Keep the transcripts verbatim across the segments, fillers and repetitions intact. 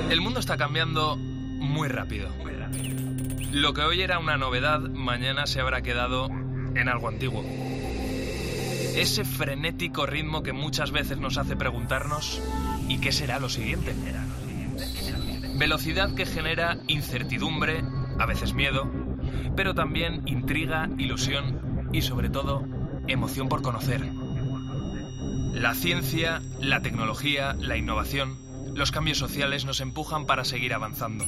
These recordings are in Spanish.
El mundo está cambiando muy rápido. Lo que hoy era una novedad, mañana se habrá quedado en algo antiguo. Ese frenético ritmo que muchas veces nos hace preguntarnos ¿y qué será lo siguiente? Velocidad que genera incertidumbre, a veces miedo, pero también intriga, ilusión y sobre todo emoción por conocer. La ciencia, la tecnología, la innovación, los cambios sociales nos empujan para seguir avanzando.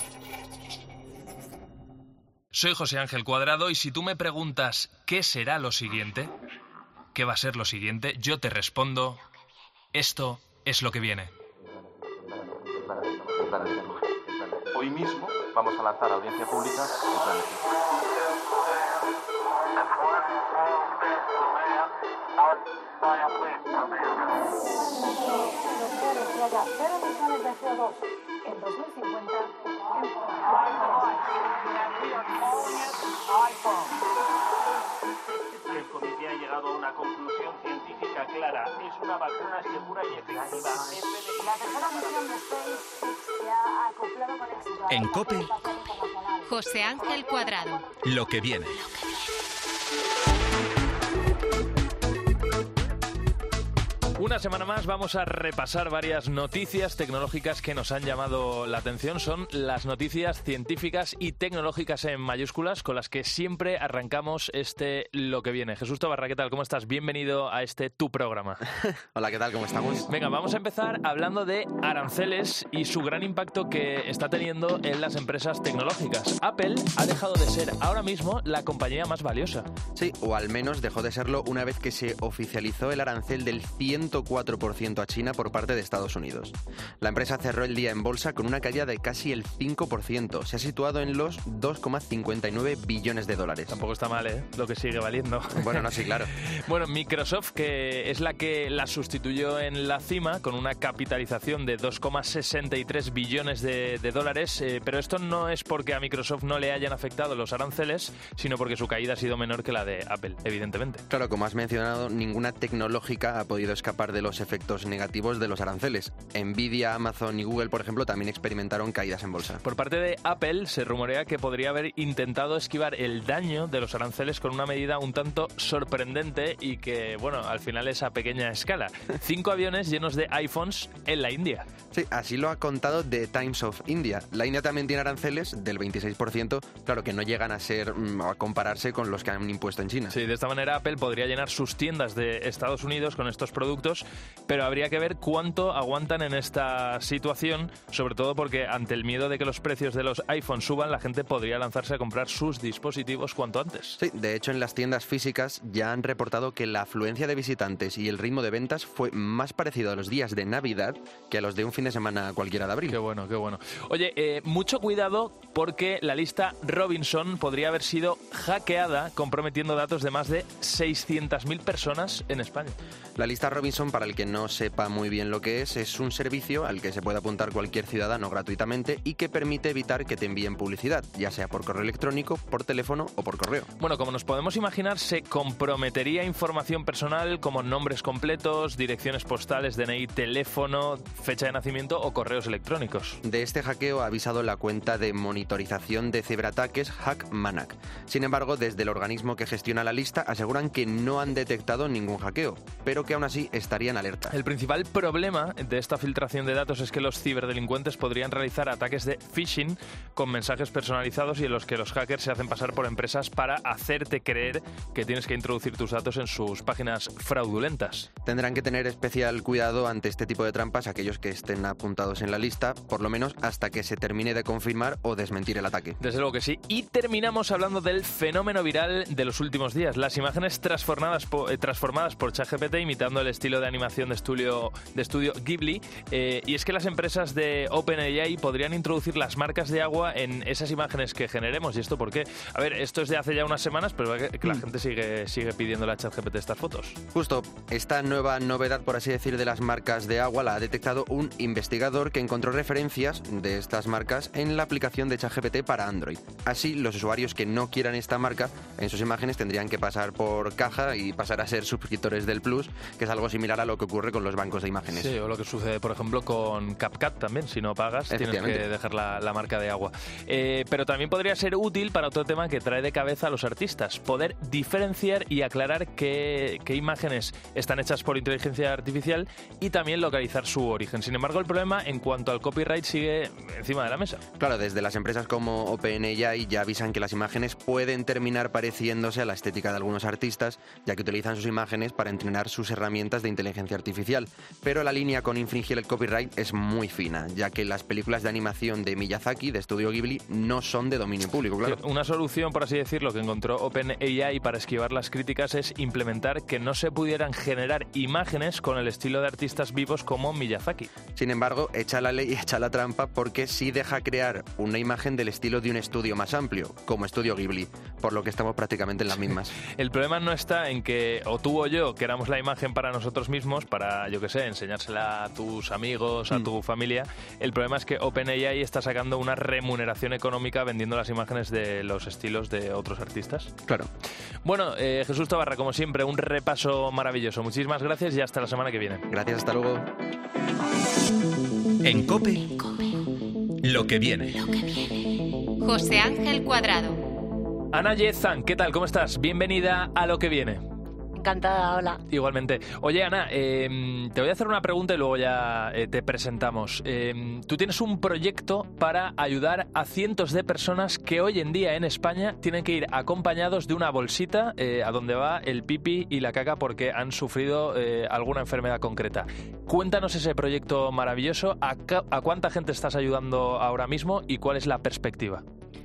Soy José Ángel Cuadrado y si tú me preguntas ¿qué será lo siguiente? ¿Qué va a ser lo siguiente? Yo te respondo, esto es lo que viene. Hoy mismo vamos a lanzar a audiencia pública el plan de ciencia. En dos mil cincuenta, el comité ha llegado a una conclusión científica clara. Es una vacuna segura y efectiva. la tercera misión de SpaceX se ha acoplado con éxito. En COPE, José Ángel Cuadrado. lo que viene. Una semana más vamos a repasar varias noticias tecnológicas que nos han llamado la atención. Son las noticias científicas y tecnológicas en mayúsculas con las que siempre arrancamos este Lo que viene. Jesús Tobarra, ¿qué tal? ¿Cómo estás? Bienvenido a este Tu Programa. Hola, ¿qué tal? ¿Cómo estamos? Venga, vamos a empezar hablando de aranceles y su gran impacto que está teniendo en las empresas tecnológicas. Apple ha dejado de ser ahora mismo la compañía más valiosa. Sí, o al menos dejó de serlo una vez que se oficializó el arancel del ciento cuatro por ciento a China por parte de Estados Unidos. La empresa cerró el día en bolsa con una caída de casi el cinco por ciento. Se ha situado en los dos coma cincuenta y nueve billones de dólares. Tampoco está mal, ¿eh? Lo que sigue valiendo. Bueno, no, sí, claro. Bueno, Microsoft, que es la que la sustituyó en la cima con una capitalización de dos coma sesenta y tres billones de, de dólares, eh, pero esto no es porque a Microsoft no le hayan afectado los aranceles, sino porque su caída ha sido menor que la de Apple, evidentemente. Claro, como has mencionado, ninguna tecnológica ha podido escapar de los efectos negativos de los aranceles. Nvidia, Amazon y Google, por ejemplo, también experimentaron caídas en bolsa. Por parte de Apple, se rumorea que podría haber intentado esquivar el daño de los aranceles con una medida un tanto sorprendente y que, bueno, al final es a pequeña escala. Cinco aviones llenos de iPhones en la India. Sí, así lo ha contado The Times of India. La India también tiene aranceles del veintiséis por ciento, claro que no llegan a ser a compararse con los que han impuesto en China. Sí, de esta manera Apple podría llenar sus tiendas de Estados Unidos con estos productos, pero habría que ver cuánto aguantan en esta situación, sobre todo porque ante el miedo de que los precios de los iPhones suban, la gente podría lanzarse a comprar sus dispositivos cuanto antes. Sí, de hecho en las tiendas físicas ya han reportado que la afluencia de visitantes y el ritmo de ventas fue más parecido a los días de Navidad que a los de un fin de semana cualquiera de abril. Qué bueno, qué bueno. Oye, eh, mucho cuidado porque la lista Robinson podría haber sido hackeada comprometiendo datos de más de seiscientas mil personas en España. La lista Robinson, para el que no sepa muy bien lo que es, es un servicio al que se puede apuntar cualquier ciudadano gratuitamente y que permite evitar que te envíen publicidad, ya sea por correo electrónico, por teléfono o por correo. Bueno, como nos podemos imaginar, se comprometería información personal como nombres completos, direcciones postales, D N I, teléfono, fecha de nacimiento o correos electrónicos. De este hackeo ha avisado la cuenta de monitorización de ciberataques Hackmanac. Sin embargo, desde el organismo que gestiona la lista aseguran que no han detectado ningún hackeo, pero que aún así estarían alerta. El principal problema de esta filtración de datos es que los ciberdelincuentes podrían realizar ataques de phishing con mensajes personalizados y en los que los hackers se hacen pasar por empresas para hacerte creer que tienes que introducir tus datos en sus páginas fraudulentas. Tendrán que tener especial cuidado ante este tipo de trampas aquellos que estén apuntados en la lista, por lo menos hasta que se termine de confirmar o desmentir el ataque. Desde luego que sí. Y terminamos hablando del fenómeno viral de los últimos días, las imágenes transformadas por, eh, transformadas por ChatGPT imitando el estilo de animación de estudio, de estudio Ghibli, eh, y es que las empresas de OpenAI podrían introducir las marcas de agua en esas imágenes que generemos. ¿Y esto por qué? A ver, esto es de hace ya unas semanas, pero que, que la gente sigue, sigue pidiéndole a ChatGPT estas fotos. Justo, esta nueva novedad, por así decir, de las marcas de agua la ha detectado un investigador que encontró referencias de estas marcas en la aplicación de ChatGPT para Android. Así, los usuarios que no quieran esta marca en sus imágenes tendrían que pasar por caja y pasar a ser suscriptores del Plus, que es algo similar similar a lo que ocurre con los bancos de imágenes. Sí, o lo que sucede, por ejemplo, con CapCut también. Si no pagas, tienes que dejar la, la marca de agua. Eh, pero también podría ser útil para otro tema que trae de cabeza a los artistas. Poder diferenciar y aclarar qué, qué imágenes están hechas por inteligencia artificial y también localizar su origen. Sin embargo, el problema en cuanto al copyright sigue encima de la mesa. Claro, desde las empresas como OpenAI ya avisan que las imágenes pueden terminar pareciéndose a la estética de algunos artistas, ya que utilizan sus imágenes para entrenar sus herramientas de inteligencia artificial. Pero la línea con infringir el copyright es muy fina, ya que las películas de animación de Miyazaki, de Estudio Ghibli, no son de dominio público, claro. Una solución, por así decirlo, que encontró OpenAI para esquivar las críticas es implementar que no se pudieran generar imágenes con el estilo de artistas vivos como Miyazaki. Sin embargo, echa la ley y echa la trampa porque sí deja crear una imagen del estilo de un estudio más amplio, como Estudio Ghibli, por lo que estamos prácticamente en las mismas. El problema no está en que o tú o yo queramos la imagen para nosotros mismos, para, yo qué sé, enseñársela a tus amigos, a mm. tu familia. El problema es que OpenAI está sacando una remuneración económica vendiendo las imágenes de los estilos de otros artistas. Claro. Bueno, eh, Jesús Tobarra, como siempre, un repaso maravilloso. Muchísimas gracias y hasta la semana que viene. Gracias, hasta luego. En COPE, lo que viene. Lo que viene. José Ángel Cuadrado. Ana Yezan, ¿qué tal? ¿Cómo estás? Bienvenida a Lo que viene. Encantada, hola. Igualmente. Oye, Ana, eh, te voy a hacer una pregunta y luego ya eh, te presentamos. Eh, tú tienes un proyecto para ayudar a cientos de personas que hoy en día en España tienen que ir acompañados de una bolsita eh, a donde va el pipi y la caca porque han sufrido eh, alguna enfermedad concreta. Cuéntanos ese proyecto maravilloso. ¿A, ¿A cuánta gente estás ayudando ahora mismo y cuál es la perspectiva?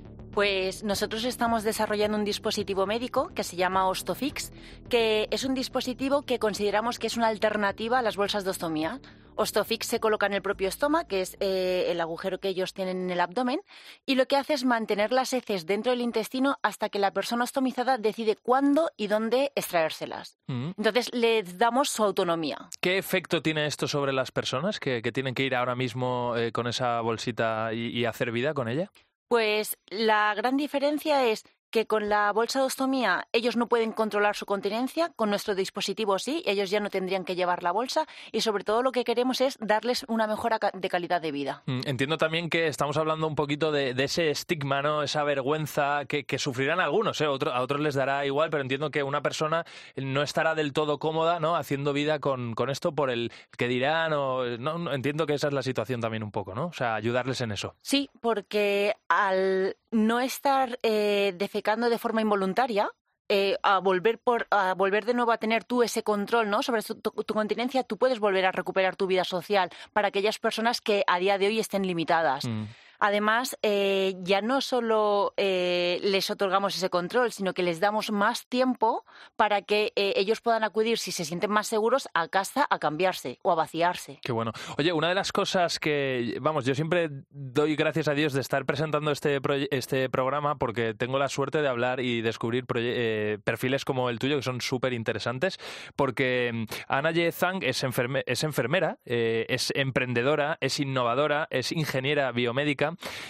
Pues nosotros estamos desarrollando un dispositivo médico que se llama Ostofix, que es un dispositivo que consideramos que es una alternativa a las bolsas de ostomía. Ostofix se coloca en el propio estoma, que es eh, el agujero que ellos tienen en el abdomen, y lo que hace es mantener las heces dentro del intestino hasta que la persona ostomizada decide cuándo y dónde extraérselas. Mm. Entonces les damos su autonomía. ¿Qué efecto tiene esto sobre las personas que, que tienen que ir ahora mismo eh, con esa bolsita y, y hacer vida con ella? Pues la gran diferencia es que con la bolsa de ostomía ellos no pueden controlar su continencia, con nuestro dispositivo sí, ellos ya no tendrían que llevar la bolsa y sobre todo lo que queremos es darles una mejora de calidad de vida. Entiendo también que estamos hablando un poquito de, de ese estigma, ¿no? Esa vergüenza que, que sufrirán algunos, ¿eh? Otro, a otros les dará igual, pero entiendo que una persona no estará del todo cómoda, ¿no? Haciendo vida con, con esto por el que dirán o... No, no, entiendo que esa es la situación también un poco, ¿no? O sea, ayudarles en eso. Sí, porque al no estar eh, defecando de forma involuntaria, eh, a volver por a volver de nuevo a tener tú ese control, ¿no? sobre tu, tu, tu continencia, tú puedes volver a recuperar tu vida social para aquellas personas que a día de hoy estén limitadas. Mm. Además, eh, ya no solo eh, les otorgamos ese control, sino que les damos más tiempo para que eh, ellos puedan acudir, si se sienten más seguros, a casa a cambiarse o a vaciarse. Qué bueno. Oye, una de las cosas que, vamos, yo siempre doy gracias a Dios de estar presentando este, proye- este programa porque tengo la suerte de hablar y descubrir proye- eh, perfiles como el tuyo que son súper interesantes, porque Ana Yezang es, enferme- es enfermera, eh, es emprendedora, es innovadora, es ingeniera biomédica.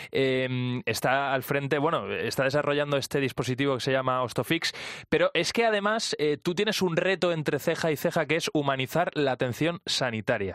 Eh, está al frente, bueno, está desarrollando este dispositivo que se llama Ostofix, pero es que además eh, tú tienes un reto entre ceja y ceja que es humanizar la atención sanitaria.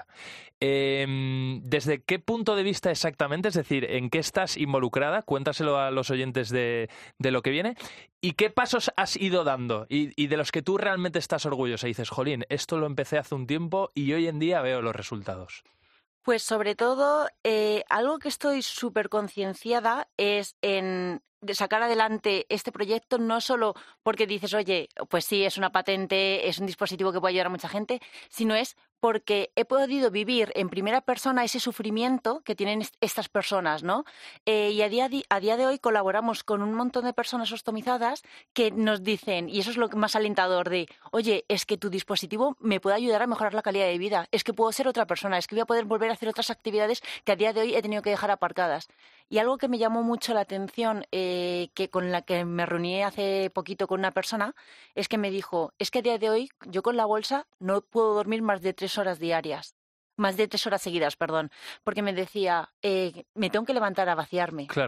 Eh, ¿Desde qué punto de vista exactamente? Es decir, ¿en qué estás involucrada? Cuéntaselo a los oyentes de, de Lo que viene. ¿Y qué pasos has ido dando? Y, y de los que tú realmente estás orgullosa. Y dices, jolín, esto lo empecé hace un tiempo y hoy en día veo los resultados. Pues sobre todo, eh, algo que estoy súper concienciada es en de sacar adelante este proyecto, no solo porque dices, oye, pues sí, es una patente, es un dispositivo que puede ayudar a mucha gente, sino es porque he podido vivir en primera persona ese sufrimiento que tienen est- estas personas, ¿no? Eh, y a día, di- a día de hoy colaboramos con un montón de personas ostomizadas que nos dicen, y eso es lo más alentador de, oye, es que tu dispositivo me puede ayudar a mejorar la calidad de vida, es que puedo ser otra persona, es que voy a poder volver a hacer otras actividades que a día de hoy he tenido que dejar aparcadas. Y algo que me llamó mucho la atención, eh, que con la que me reuní hace poquito con una persona, es que me dijo, es que a día de hoy yo con la bolsa no puedo dormir más de tres horas diarias, más de tres horas seguidas, perdón, porque me decía, eh, me tengo que levantar a vaciarme. Claro.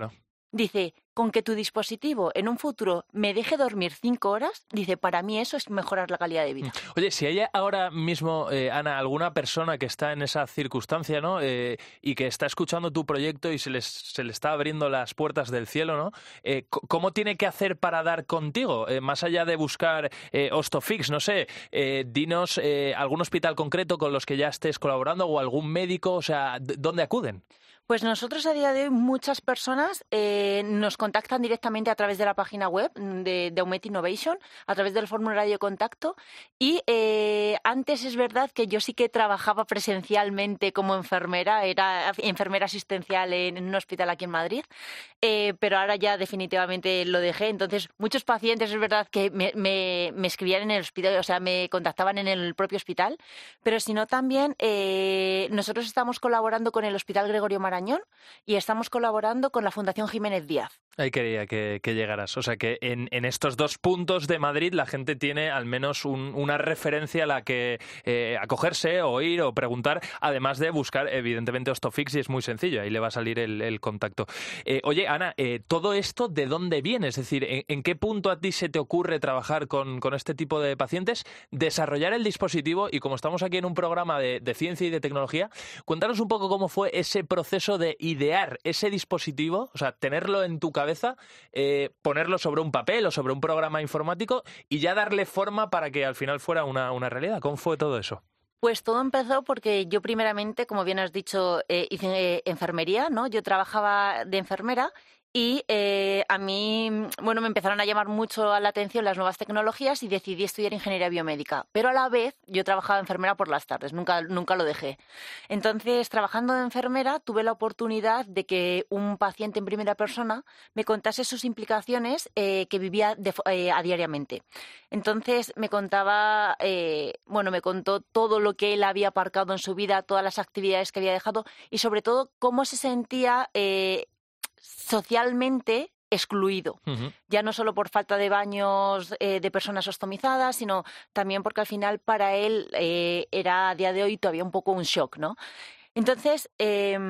Dice, con que tu dispositivo en un futuro me deje dormir cinco horas, dice, para mí eso es mejorar la calidad de vida. Oye, si hay ahora mismo, eh, Ana, alguna persona que está en esa circunstancia, ¿no? Eh, y que está escuchando tu proyecto y se les se le está abriendo las puertas del cielo, ¿no? Eh, ¿Cómo tiene que hacer para dar contigo? Eh, más allá de buscar eh, Ostofix, no sé, eh, dinos eh, algún hospital concreto con los que ya estés colaborando o algún médico, o sea, ¿dónde acuden? Pues nosotros a día de hoy muchas personas eh, nos contactan directamente a través de la página web de, de Aumet Innovation, a través del formulario de contacto y eh, antes es verdad que yo sí que trabajaba presencialmente como enfermera, era enfermera asistencial en, en un hospital aquí en Madrid, eh, pero ahora ya definitivamente lo dejé, entonces muchos pacientes es verdad que me, me, me escribían en el hospital, o sea, me contactaban en el propio hospital, pero si no también eh, nosotros estamos colaborando con el Hospital Gregorio Marañón y estamos colaborando con la Fundación Jiménez Díaz. Ahí quería que, que llegaras. O sea que en, en estos dos puntos de Madrid la gente tiene al menos un, una referencia a la que eh, acogerse o ir o preguntar, además de buscar evidentemente Ostofix y es muy sencillo, ahí le va a salir el, el contacto. Eh, oye, Ana, eh, ¿todo esto de dónde viene? Es decir, ¿en, en qué punto a ti se te ocurre trabajar con, con este tipo de pacientes, desarrollar el dispositivo y como estamos aquí en un programa de, de ciencia y de tecnología, cuéntanos un poco cómo fue ese proceso de idear ese dispositivo, o sea, tenerlo en tu cabeza, eh, ponerlo sobre un papel o sobre un programa informático y ya darle forma para que al final fuera una, una realidad. ¿Cómo fue todo eso? Pues todo empezó porque yo primeramente, como bien has dicho, eh, hice eh, enfermería, ¿no? Yo trabajaba de enfermera y eh, a mí, bueno, me empezaron a llamar mucho la atención las nuevas tecnologías y decidí estudiar ingeniería biomédica. Pero a la vez yo trabajaba de enfermera por las tardes, nunca, nunca lo dejé. Entonces, trabajando de enfermera, tuve la oportunidad de que un paciente en primera persona me contase sus implicaciones eh, que vivía de, eh, a diariamente. Entonces, me contaba, eh, bueno, me contó todo lo que él había aparcado en su vida, todas las actividades que había dejado y sobre todo cómo se sentía eh, socialmente excluido, uh-huh. Ya no solo por falta de baños eh, de personas ostomizadas, sino también porque al final para él eh, era a día de hoy todavía un poco un shock, ¿no? Entonces, eh,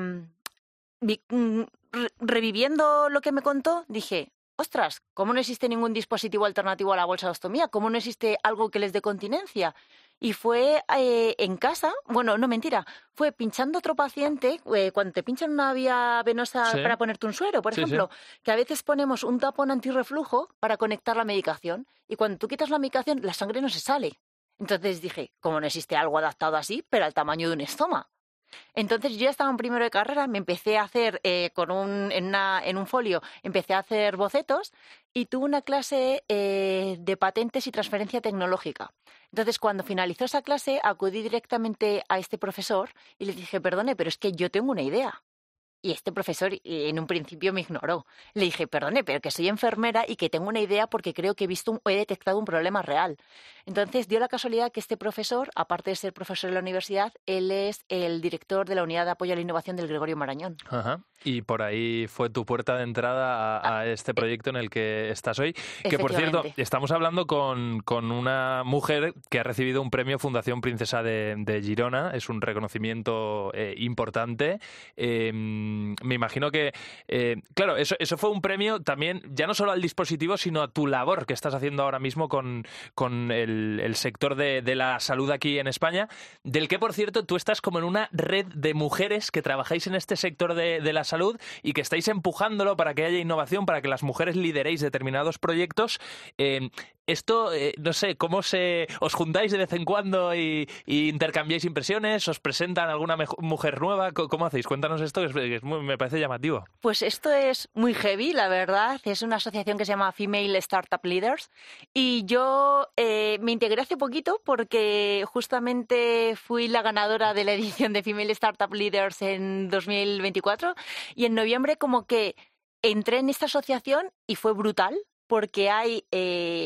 vi, re- reviviendo lo que me contó, dije, ostras, ¿cómo no existe ningún dispositivo alternativo a la bolsa de ostomía? ¿Cómo no existe algo que les dé continencia? Y fue eh, en casa, bueno, no mentira, fue pinchando otro paciente, eh, cuando te pinchan una vía venosa sí. para ponerte un suero, por sí, ejemplo, sí. que a veces ponemos un tapón antirreflujo para conectar la medicación y cuando tú quitas la medicación la sangre no se sale. Entonces dije, ¿cómo no existe algo adaptado así, pero al tamaño de un estoma? Entonces yo ya estaba en primero de carrera, me empecé a hacer eh, con un, en, una, en un folio, empecé a hacer bocetos y tuve una clase eh, de patentes y transferencia tecnológica. Entonces cuando finalizó esa clase acudí directamente a este profesor y le dije, perdone, pero es que yo tengo una idea. Y este profesor en un principio me ignoró. Le dije, perdone, pero que soy enfermera y que tengo una idea porque creo que he visto, un, he detectado un problema real. Entonces dio la casualidad que este profesor, aparte de ser profesor de la universidad, él es el director de la Unidad de Apoyo a la Innovación del Gregorio Marañón. Ajá. Y por ahí fue tu puerta de entrada a, a este proyecto en el que estás hoy. Que, por cierto, estamos hablando con, con una mujer que ha recibido un premio Fundación Princesa de, de Girona. Es un reconocimiento eh, importante. Eh, me imagino que, eh, claro, eso, eso fue un premio también, ya no solo al dispositivo, sino a tu labor que estás haciendo ahora mismo con, con el, el sector de, de la salud aquí en España, del que, por cierto, tú estás como en una red de mujeres que trabajáis en este sector de, de la salud y que estáis empujándolo para que haya innovación, para que las mujeres lideréis determinados proyectos. Eh, esto, eh, no sé, ¿cómo se os juntáis de vez en cuando y, y intercambiáis impresiones? ¿Os presentan alguna me- mujer nueva? ¿Cómo hacéis? Cuéntanos esto, que es muy, me parece llamativo. Pues esto es muy heavy, la verdad. Es una asociación que se llama Female Startup Leaders y yo eh, me integré hace poquito porque justamente fui la ganadora de la edición de Female Startup Leaders en dos mil veinticuatro y en noviembre como que entré en esta asociación y fue brutal porque hay... Eh,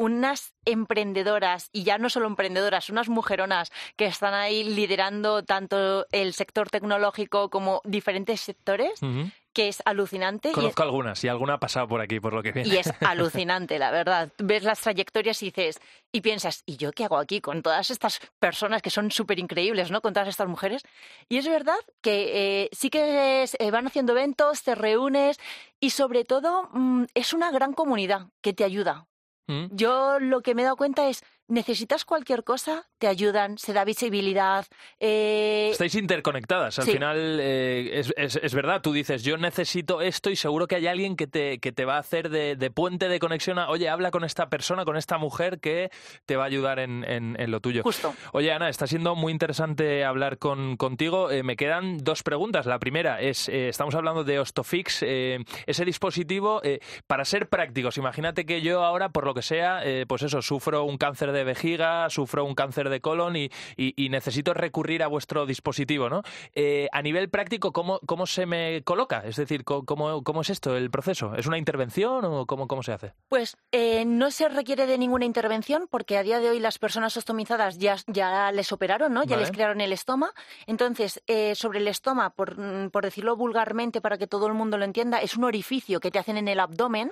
unas emprendedoras, y ya no solo emprendedoras, unas mujeronas que están ahí liderando tanto el sector tecnológico como diferentes sectores, uh-huh. que es alucinante. Conozco y es, algunas y alguna ha pasado por aquí, por lo que viene. Y es alucinante, la verdad. Ves las trayectorias y dices, y piensas, ¿y yo qué hago aquí con todas estas personas que son súper increíbles, ¿no? Con todas estas mujeres. Y es verdad que eh, sí que es, eh, van haciendo eventos, te reúnes y sobre todo mmm, es una gran comunidad que te ayuda. ¿Mm? Yo lo que me he dado cuenta es, necesitas cualquier cosa, te ayudan, se da visibilidad. Eh... Estáis interconectadas, al sí. final eh, es, es, es verdad, tú dices, yo necesito esto y seguro que hay alguien que te, que te va a hacer de, de puente de conexión a, oye, habla con esta persona, con esta mujer que te va a ayudar en, en, en lo tuyo. Justo. Oye, Ana, está siendo muy interesante hablar con, contigo. Eh, me quedan dos preguntas. La primera es, eh, estamos hablando de Ostofix, eh, ese dispositivo, eh, para ser prácticos, imagínate que yo ahora, por lo que sea, eh, pues eso, sufro un cáncer de vejiga, sufro un cáncer de colon y, y, y necesito recurrir a vuestro dispositivo, ¿no? Eh, a nivel práctico, ¿cómo, cómo se me coloca? Es decir, ¿cómo, cómo es esto, el proceso? ¿Es una intervención o cómo, cómo se hace? Pues eh, no se requiere de ninguna intervención porque a día de hoy las personas ostomizadas ya, ya les operaron, ¿no? Ya vale. les crearon el estoma. Entonces, eh, sobre el estoma, por, por decirlo vulgarmente para que todo el mundo lo entienda, es un orificio que te hacen en el abdomen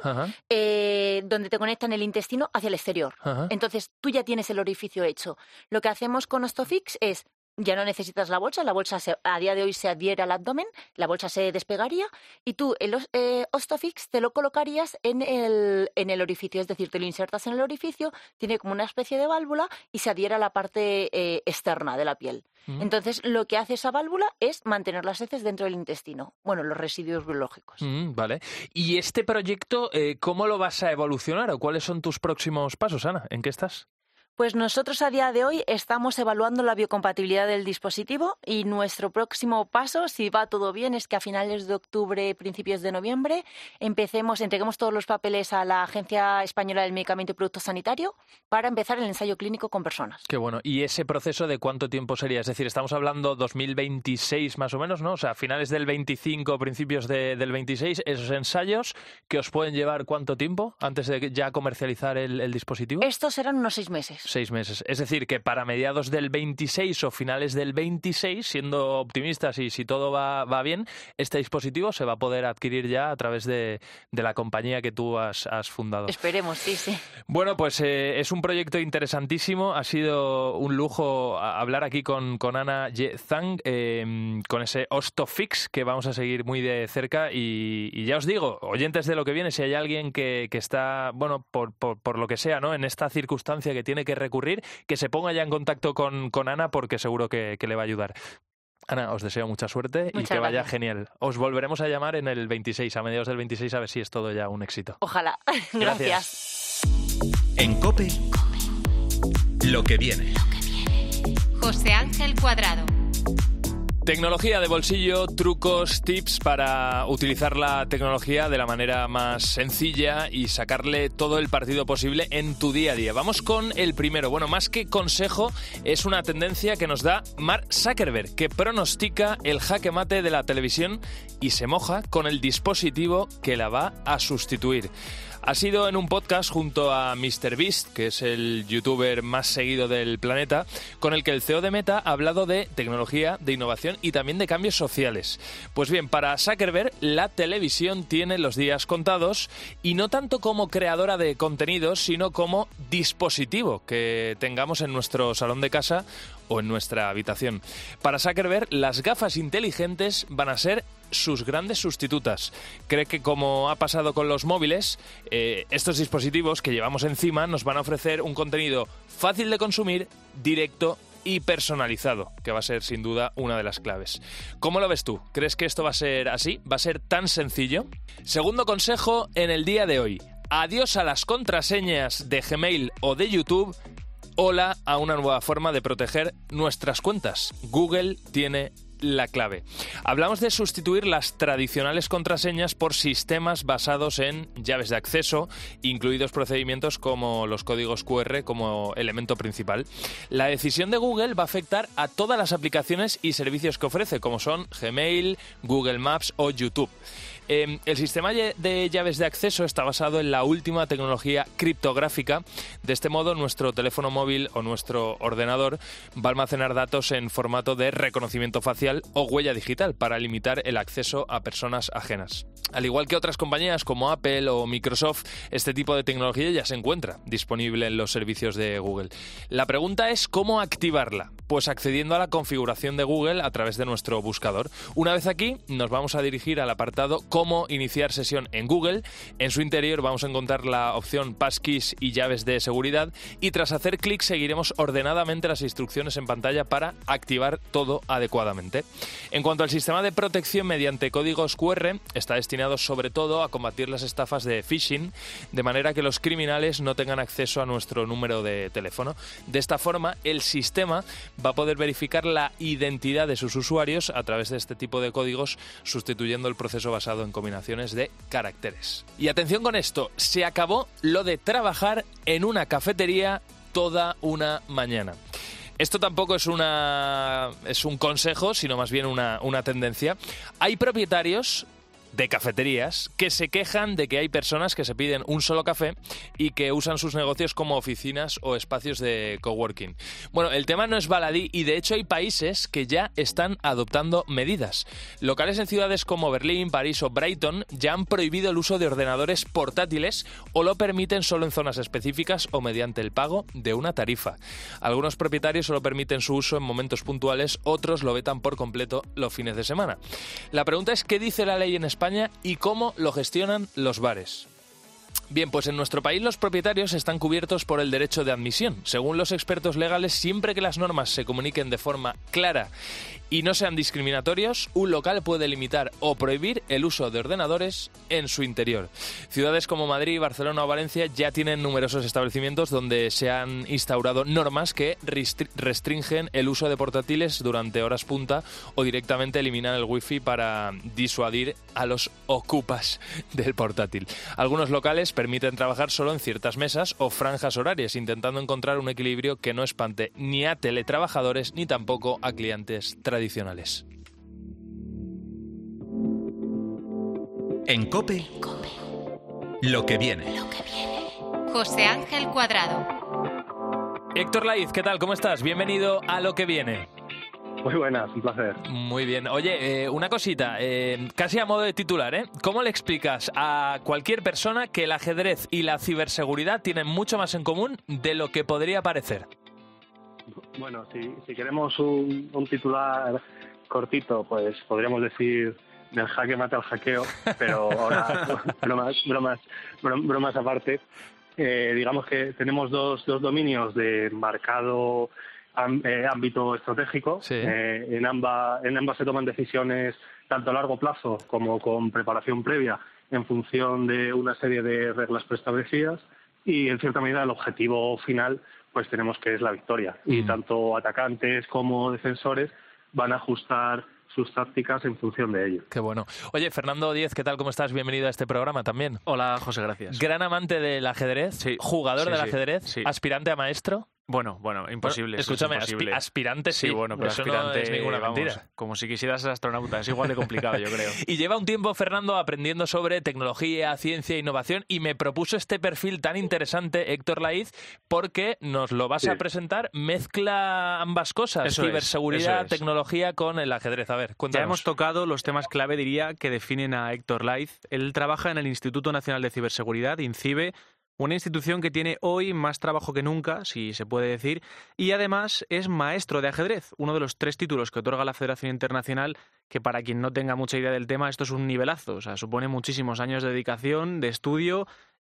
eh, donde te conectan el intestino hacia el exterior. Ajá. Entonces, tú ya tienes el orificio hecho. Lo que hacemos con Ostofix es, ya no necesitas la bolsa, la bolsa se, a día de hoy se adhiere al abdomen, la bolsa se despegaría y tú el eh, Ostofix te lo colocarías en el, en el orificio, es decir, te lo insertas en el orificio, tiene como una especie de válvula y se adhiere a la parte eh, externa de la piel. Mm. Entonces, lo que hace esa válvula es mantener las heces dentro del intestino, bueno, los residuos biológicos. Mm, vale. ¿Y este proyecto, eh, cómo lo vas a evolucionar o cuáles son tus próximos pasos, Ana? ¿En qué estás? Pues nosotros a día de hoy estamos evaluando la biocompatibilidad del dispositivo y nuestro próximo paso, si va todo bien, es que a finales de octubre, principios de noviembre, empecemos, entreguemos todos los papeles a la Agencia Española del Medicamento y Producto Sanitario para empezar el ensayo clínico con personas. Qué bueno. ¿Y ese proceso de cuánto tiempo sería? Es decir, estamos hablando dos mil veintiséis más o menos, ¿no? O sea, finales del veinticinco, principios de, del veintiséis, esos ensayos que os pueden llevar ¿cuánto tiempo antes de ya comercializar el, el dispositivo? Estos serán unos seis meses. Seis meses. Es decir, que para mediados del veintiséis o finales del veintiséis, siendo optimistas y si todo va, va bien, este dispositivo se va a poder adquirir ya a través de, de la compañía que tú has, has fundado. Esperemos, sí, sí. Bueno, pues eh, es un proyecto interesantísimo. Ha sido un lujo hablar aquí con, con Ana Ye Zhang, eh, con ese Ostofix que vamos a seguir muy de cerca y, y ya os digo, oyentes de lo que viene, si hay alguien que, que está, bueno, por, por, por lo que sea, ¿no? En esta circunstancia que tiene que recurrir, que se ponga ya en contacto con, con Ana porque seguro que, que le va a ayudar. Ana, os deseo mucha suerte Muchas y que gracias. Vaya genial. Os volveremos a llamar en el veintiséis, a mediados del veintiséis, a ver si es todo ya un éxito. Ojalá. Gracias. En COPE, lo que viene. José Ángel Cuadrado. Tecnología de bolsillo, trucos, tips para utilizar la tecnología de la manera más sencilla y sacarle todo el partido posible en tu día a día. Vamos con el primero. Bueno, más que consejo, es una tendencia que nos da Mark Zuckerberg, que pronostica el jaque mate de la televisión y se moja con el dispositivo que la va a sustituir. Ha sido en un podcast junto a MrBeast, que es el youtuber más seguido del planeta, con el que el C E O de Meta ha hablado de tecnología, de innovación y también de cambios sociales. Pues bien, para Zuckerberg, la televisión tiene los días contados y no tanto como creadora de contenidos, sino como dispositivo que tengamos en nuestro salón de casa o en nuestra habitación. Para Zuckerberg, las gafas inteligentes van a ser sus grandes sustitutas. Cree que, como ha pasado con los móviles, eh, estos dispositivos que llevamos encima nos van a ofrecer un contenido fácil de consumir, directo y personalizado, que va a ser sin duda una de las claves. ¿Cómo lo ves tú? ¿Crees que esto va a ser así? ¿Va a ser tan sencillo? Segundo consejo en el día de hoy. Adiós a las contraseñas de Gmail o de YouTube. Hola a una nueva forma de proteger nuestras cuentas. Google tiene la clave. Hablamos de sustituir las tradicionales contraseñas por sistemas basados en llaves de acceso, incluidos procedimientos como los códigos cu erre como elemento principal. La decisión de Google va a afectar a todas las aplicaciones y servicios que ofrece, como son Gmail, Google Maps o YouTube. Eh, el sistema de llaves de acceso está basado en la última tecnología criptográfica. De este modo, nuestro teléfono móvil o nuestro ordenador va a almacenar datos en formato de reconocimiento facial o huella digital para limitar el acceso a personas ajenas. Al igual que otras compañías como Apple o Microsoft, este tipo de tecnología ya se encuentra disponible en los servicios de Google. La pregunta es ¿cómo activarla? Pues accediendo a la configuración de Google a través de nuestro buscador. Una vez aquí, nos vamos a dirigir al apartado Cómo iniciar sesión en Google. En su interior vamos a encontrar la opción Passkeys y llaves de seguridad y tras hacer clic seguiremos ordenadamente las instrucciones en pantalla para activar todo adecuadamente. En cuanto al sistema de protección mediante códigos cu erre, está destinado sobre todo a combatir las estafas de phishing, de manera que los criminales no tengan acceso a nuestro número de teléfono. De esta forma, el sistema va a poder verificar la identidad de sus usuarios a través de este tipo de códigos, sustituyendo el proceso basado en combinaciones de caracteres. Y atención con esto, se acabó lo de trabajar en una cafetería toda una mañana. Esto tampoco es una es un consejo, sino más bien una, una tendencia. Hay propietarios de cafeterías que se quejan de que hay personas que se piden un solo café y que usan sus negocios como oficinas o espacios de coworking. Bueno, el tema no es baladí y de hecho hay países que ya están adoptando medidas. Locales en ciudades como Berlín, París o Brighton ya han prohibido el uso de ordenadores portátiles o lo permiten solo en zonas específicas o mediante el pago de una tarifa. Algunos propietarios solo permiten su uso en momentos puntuales, otros lo vetan por completo los fines de semana. La pregunta es ¿qué dice la ley en España y cómo lo gestionan los bares? Bien, pues en nuestro país los propietarios están cubiertos por el derecho de admisión. Según los expertos legales, siempre que las normas se comuniquen de forma clara y no sean discriminatorios, un local puede limitar o prohibir el uso de ordenadores en su interior. Ciudades como Madrid, Barcelona o Valencia ya tienen numerosos establecimientos donde se han instaurado normas que restringen el uso de portátiles durante horas punta o directamente eliminan el wifi para disuadir a los ocupas del portátil. Algunos locales permiten trabajar solo en ciertas mesas o franjas horarias, intentando encontrar un equilibrio que no espante ni a teletrabajadores ni tampoco a clientes tradicionales. En COPE, Cope, lo que viene. lo que viene. José Ángel Cuadrado. Héctor Laiz, ¿qué tal? ¿Cómo estás? Bienvenido a Lo que viene. Muy buenas, un placer. Muy bien. Oye, eh, una cosita, eh, casi a modo de titular, ¿eh? ¿Cómo le explicas a cualquier persona que el ajedrez y la ciberseguridad tienen mucho más en común de lo que podría parecer? Bueno, si, si queremos un, un titular cortito, pues podríamos decir del jaque mata al hackeo, pero ahora, bromas, bromas, bromas aparte, eh, digamos que tenemos dos, dos dominios de marcado Eh, ámbito estratégico. Sí. Eh, en, ambas, en ambas se toman decisiones tanto a largo plazo como con preparación previa en función de una serie de reglas preestablecidas y en cierta medida el objetivo final pues tenemos que es la victoria mm. y tanto atacantes como defensores van a ajustar sus tácticas en función de ello. Qué bueno. Oye, Fernando Díez, ¿qué tal? ¿Cómo estás? Bienvenido a este programa también. Hola, José, gracias. Gran amante del ajedrez, sí. jugador sí, del sí, ajedrez, sí. aspirante a maestro. Bueno, bueno, imposible. Bueno, escúchame, es imposible. Aspi- aspirante sí, sí, bueno, pero eso aspirante no es ninguna vamos, mentira. Como si quisieras ser astronauta, es igual de complicado, yo creo. Y lleva un tiempo, Fernando, aprendiendo sobre tecnología, ciencia e innovación y me propuso este perfil tan interesante, Héctor Laiz, porque nos lo vas sí. a presentar, mezcla ambas cosas, eso ciberseguridad, es, es. tecnología con el ajedrez. A ver, cuéntanos. Ya hemos tocado los temas clave, diría, que definen a Héctor Laiz. Él trabaja en el Instituto Nacional de Ciberseguridad, INCIBE, una institución que tiene hoy más trabajo que nunca, si se puede decir, y además es maestro de ajedrez, uno de los tres títulos que otorga la Federación Internacional, que para quien no tenga mucha idea del tema, esto es un nivelazo, o sea, supone muchísimos años de dedicación, de estudio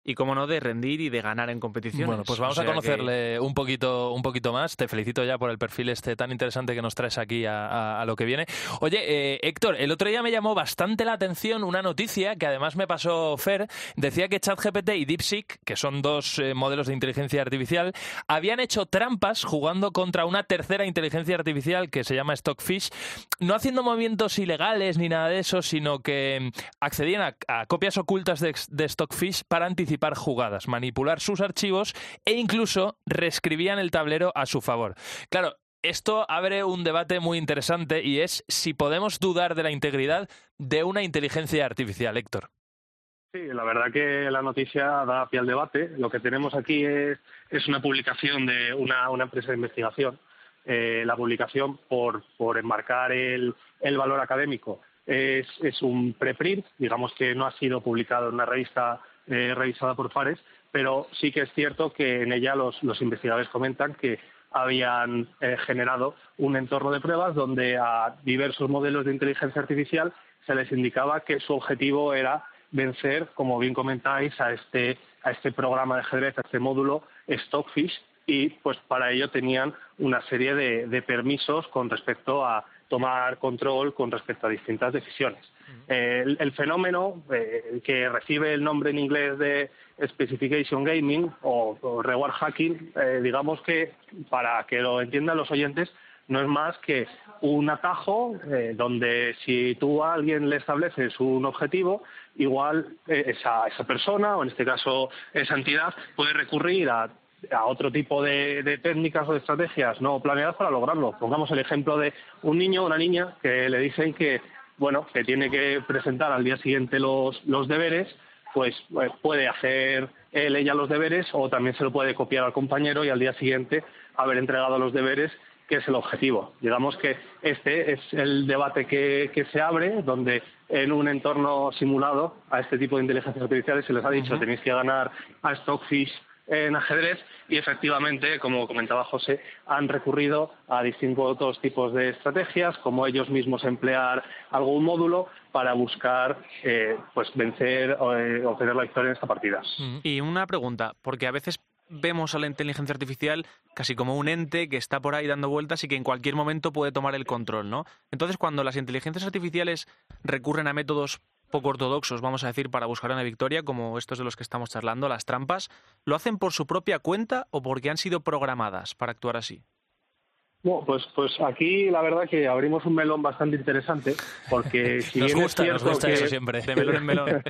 y, cómo no, de rendir y de ganar en competiciones. Bueno, pues vamos o sea a conocerle que... un poquito un poquito más. Te felicito ya por el perfil este tan interesante que nos traes aquí a, a, a lo que viene. Oye, eh, Héctor, el otro día me llamó bastante la atención una noticia que además me pasó Fer. Decía que ChatGPT y DeepSeek, que son dos eh, modelos de inteligencia artificial, habían hecho trampas jugando contra una tercera inteligencia artificial que se llama Stockfish, no haciendo movimientos ilegales ni nada de eso, sino que accedían a, a copias ocultas de, de Stockfish para anticipar jugadas, manipular sus archivos e incluso reescribían el tablero a su favor. Claro, esto abre un debate muy interesante y es si podemos dudar de la integridad de una inteligencia artificial, Héctor. Sí, la verdad que la noticia da pie al debate. Lo que tenemos aquí es, es una publicación de una, una empresa de investigación. Eh, la publicación, por, por enmarcar el, el valor académico, es, es un preprint, digamos que no ha sido publicado en una revista Eh, revisada por pares, pero sí que es cierto que en ella los, los investigadores comentan que habían eh, generado un entorno de pruebas donde a diversos modelos de inteligencia artificial se les indicaba que su objetivo era vencer, como bien comentáis, a este, a este programa de ajedrez, a este módulo Stockfish, y pues para ello tenían una serie de, de permisos con respecto a tomar control con respecto a distintas decisiones. Eh, el, el fenómeno eh, que recibe el nombre en inglés de Specification Gaming o, o Reward Hacking, eh, digamos que, para que lo entiendan los oyentes, no es más que un atajo eh, donde si tú a alguien le estableces un objetivo, igual eh, esa, esa persona, o en este caso esa entidad, puede recurrir a a otro tipo de, de técnicas o de estrategias no planeadas para lograrlo. Pongamos el ejemplo de un niño o una niña que le dicen que, bueno, que tiene que presentar al día siguiente los, los deberes, pues eh, puede hacer él, ella los deberes, o también se lo puede copiar al compañero y al día siguiente haber entregado los deberes, que es el objetivo. Digamos que este es el debate que, que se abre, donde en un entorno simulado a este tipo de inteligencias artificiales se les ha dicho, uh-huh, tenéis que ganar a Stockfish en ajedrez, y efectivamente, como comentaba José, han recurrido a distintos tipos de estrategias, como ellos mismos emplear algún módulo para buscar eh, pues vencer o eh, obtener la victoria en esta partida. Y una pregunta, porque a veces vemos a la inteligencia artificial casi como un ente que está por ahí dando vueltas y que en cualquier momento puede tomar el control, ¿no? Entonces, cuando las inteligencias artificiales recurren a métodos poco ortodoxos, vamos a decir, para buscar una victoria, como estos de los que estamos charlando, las trampas, ¿lo hacen por su propia cuenta o porque han sido programadas para actuar así? Bueno, pues, pues aquí la verdad que abrimos un melón bastante interesante, porque si nos bien gusta, es cierto nos gusta que... eso siempre, de melón en melón.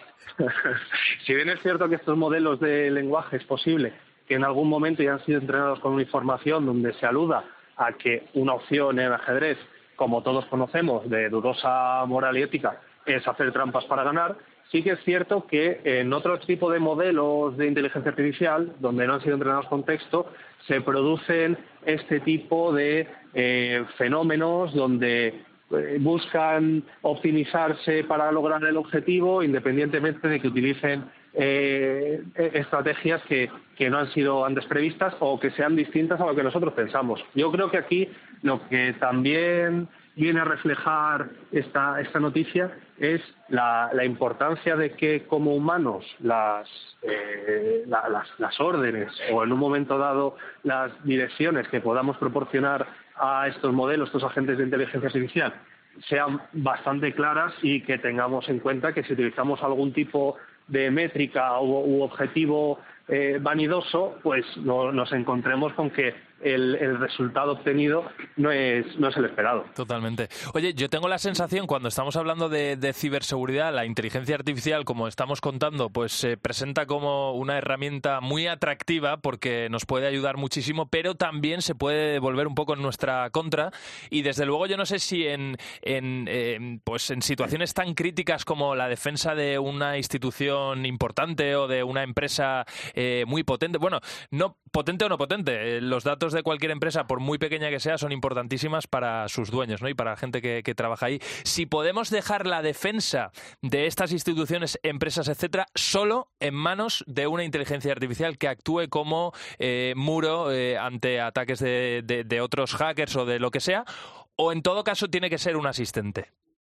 Si bien es cierto que estos modelos de lenguaje es posible que en algún momento ya han sido entrenados con una información donde se aluda a que una opción en ajedrez, como todos conocemos, de dudosa moral y ética, es hacer trampas para ganar, sí que es cierto que en otro tipo de modelos de inteligencia artificial, donde no han sido entrenados con texto, se producen este tipo de eh, fenómenos donde eh, buscan optimizarse para lograr el objetivo, independientemente de que utilicen eh, estrategias que, que no han sido antes previstas o que sean distintas a lo que nosotros pensamos. Yo creo que aquí lo que también viene a reflejar esta, esta noticia es la, la importancia de que como humanos las, eh, la, las, las órdenes o en un momento dado las direcciones que podamos proporcionar a estos modelos, estos agentes de inteligencia artificial, sean bastante claras y que tengamos en cuenta que si utilizamos algún tipo de métrica u, u objetivo eh, vanidoso, pues no, nos encontremos con que el, el resultado obtenido no es, no es el esperado. Totalmente. Oye, yo tengo la sensación, cuando estamos hablando de, de ciberseguridad, la inteligencia artificial, como estamos contando, pues se presenta como una herramienta muy atractiva porque nos puede ayudar muchísimo, pero también se puede volver un poco en nuestra contra. Y desde luego yo no sé si en, en, eh, pues en situaciones tan críticas como la defensa de una institución importante o de una empresa eh, muy potente, bueno, no potente o no potente, eh, los datos de cualquier empresa, por muy pequeña que sea, son importantísimas para sus dueños, ¿no? Y para la gente que, que trabaja ahí. Si podemos dejar la defensa de estas instituciones, empresas, etcétera, solo en manos de una inteligencia artificial que actúe como eh, muro eh, ante ataques de, de, de otros hackers o de lo que sea, o en todo caso tiene que ser un asistente.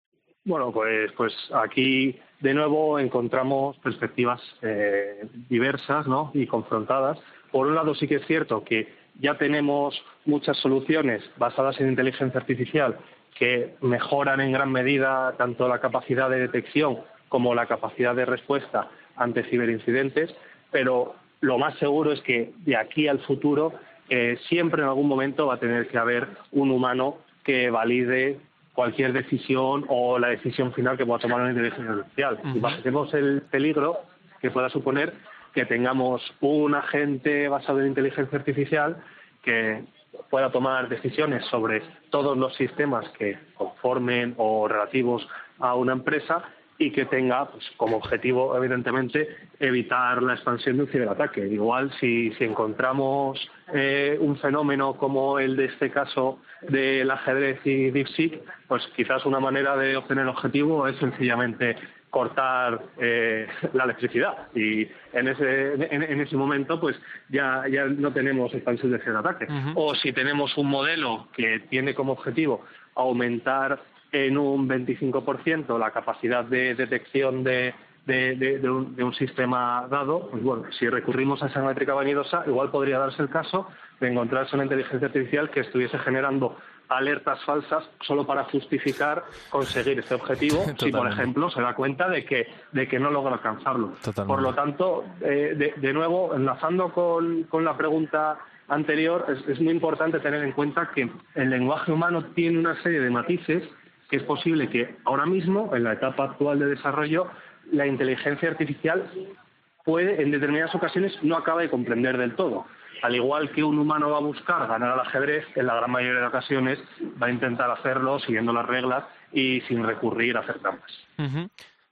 Bueno, pues, pues aquí de nuevo encontramos perspectivas eh, diversas, ¿no?, y confrontadas. Por un lado sí que es cierto que ya tenemos muchas soluciones basadas en inteligencia artificial que mejoran en gran medida tanto la capacidad de detección como la capacidad de respuesta ante ciberincidentes, pero lo más seguro es que de aquí al futuro eh, siempre en algún momento va a tener que haber un humano que valide cualquier decisión o la decisión final que pueda tomar una inteligencia artificial. Uh-huh. Imaginemos el peligro que pueda suponer que tengamos un agente basado en inteligencia artificial que pueda tomar decisiones sobre todos los sistemas que conformen o relativos a una empresa y que tenga pues, como objetivo, evidentemente, evitar la expansión de un ciberataque. Igual, si, si encontramos eh, un fenómeno como el de este caso del ajedrez y DeepSeek, pues quizás una manera de obtener el objetivo es sencillamente cortar eh, la electricidad. Y en ese en, en ese momento, pues ya, ya no tenemos expansión de ciberataque. Uh-huh. O si tenemos un modelo que tiene como objetivo aumentar en un veinticinco por ciento la capacidad de detección de, de, de, de, un, de un sistema dado, pues bueno, si recurrimos a esa métrica vanidosa, igual podría darse el caso de encontrarse una inteligencia artificial que estuviese generando alertas falsas solo para justificar conseguir ese objetivo. Totalmente. Si, por ejemplo, se da cuenta de que, de que no logra alcanzarlo. Totalmente. Por lo tanto, eh, de, de nuevo, enlazando con, con la pregunta anterior, es, es muy importante tener en cuenta que el lenguaje humano tiene una serie de matices que es posible que ahora mismo, en la etapa actual de desarrollo, la inteligencia artificial puede, en determinadas ocasiones, no acabe de comprender del todo. Al igual que un humano va a buscar ganar al ajedrez, en la gran mayoría de ocasiones va a intentar hacerlo siguiendo las reglas y sin recurrir a hacer trampas. Uh-huh.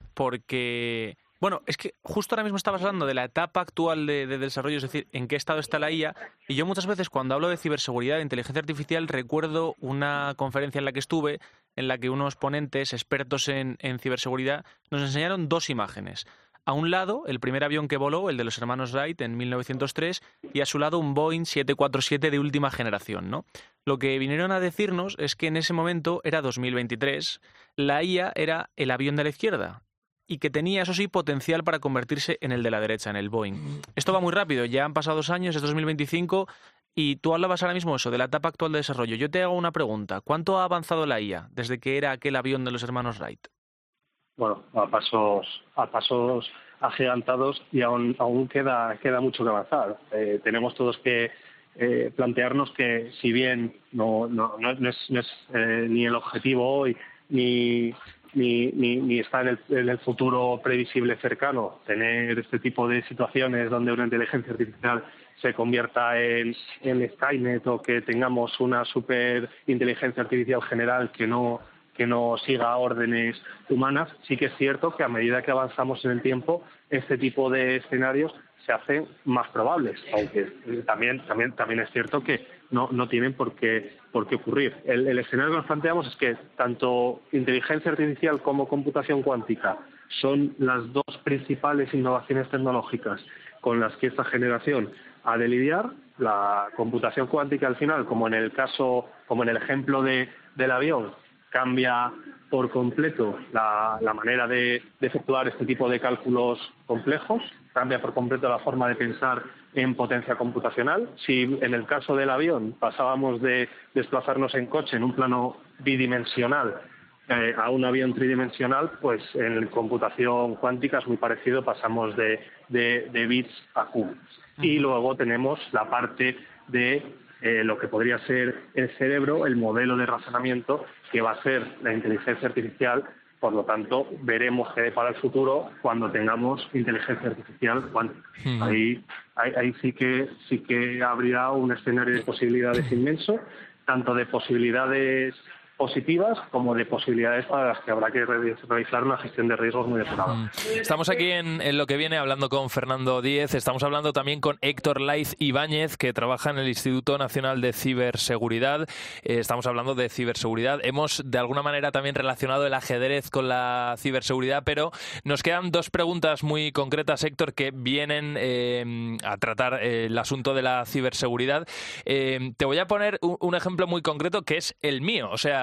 Porque... Bueno, es que justo ahora mismo estabas hablando de la etapa actual de, de desarrollo, es decir, en qué estado está la I A, y yo muchas veces cuando hablo de ciberseguridad, de inteligencia artificial, recuerdo una conferencia en la que estuve, en la que unos ponentes expertos en, en ciberseguridad nos enseñaron dos imágenes. A un lado, el primer avión que voló, el de los hermanos Wright en mil novecientos tres, y a su lado un Boeing siete cuatro siete de última generación, ¿no? Lo que vinieron a decirnos es que en ese momento, era dos mil veintitrés, la I A era el avión de la izquierda, y que tenía, eso sí, potencial para convertirse en el de la derecha, en el Boeing. Esto va muy rápido, ya han pasado dos años, es dos mil veinticinco, y tú hablabas ahora mismo eso, de la etapa actual de desarrollo. Yo te hago una pregunta, ¿cuánto ha avanzado la I A desde que era aquel avión de los hermanos Wright? Bueno, a pasos, a pasos agigantados y aún, aún queda, queda mucho que avanzar. Eh, tenemos todos que eh, plantearnos que si bien no, no, no es, no es eh, ni el objetivo hoy, ni... Ni, ni, ni está en el, en el futuro previsible cercano tener este tipo de situaciones donde una inteligencia artificial se convierta en, en Skynet o que tengamos una super inteligencia artificial general que no, que no siga órdenes humanas. Sí que es cierto que a medida que avanzamos en el tiempo, este tipo de escenarios se hacen más probables, aunque también, también, también es cierto que no, no tienen por qué, por qué ocurrir. El, el escenario que nos planteamos es que tanto inteligencia artificial como computación cuántica son las dos principales innovaciones tecnológicas con las que esta generación ha de lidiar. La computación cuántica, al final, como en el caso, como en el ejemplo de, del avión, cambia por completo la, la manera de, de efectuar este tipo de cálculos complejos, cambia por completo la forma de pensar en potencia computacional. Si en el caso del avión pasábamos de desplazarnos en coche en un plano bidimensional eh, a un avión tridimensional, pues en computación cuántica es muy parecido, pasamos de, de, de bits a qubits. Y luego tenemos la parte de eh, lo que podría ser el cerebro, el modelo de razonamiento que va a ser la inteligencia artificial. Por lo tanto, veremos qué para el futuro cuando tengamos inteligencia artificial cuántica. Hmm. Ahí, ahí, ahí sí que sí que habría un escenario de posibilidades inmenso, tanto de posibilidades positivas como de posibilidades para las que habrá que realizar una gestión de riesgos muy depurada. Estamos aquí en, en Lo que viene hablando con Fernando Díez, estamos hablando también con Héctor Laiz Ibáñez, que trabaja en el Instituto Nacional de Ciberseguridad. Eh, estamos hablando de ciberseguridad. Hemos de alguna manera también relacionado el ajedrez con la ciberseguridad, pero nos quedan dos preguntas muy concretas, Héctor, que vienen eh, a tratar eh, el asunto de la ciberseguridad. Eh, te voy a poner un, un ejemplo muy concreto que es el mío, o sea,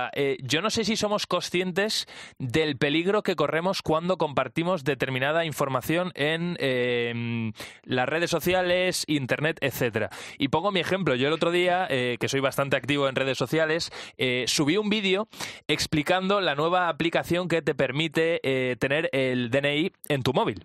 sea, eh, yo no sé si somos conscientes del peligro que corremos cuando compartimos determinada información en eh, las redes sociales, internet, etcétera. Y pongo mi ejemplo. Yo el otro día, eh, que soy bastante activo en redes sociales, eh, subí un vídeo explicando la nueva aplicación que te permite eh, tener el D N I en tu móvil.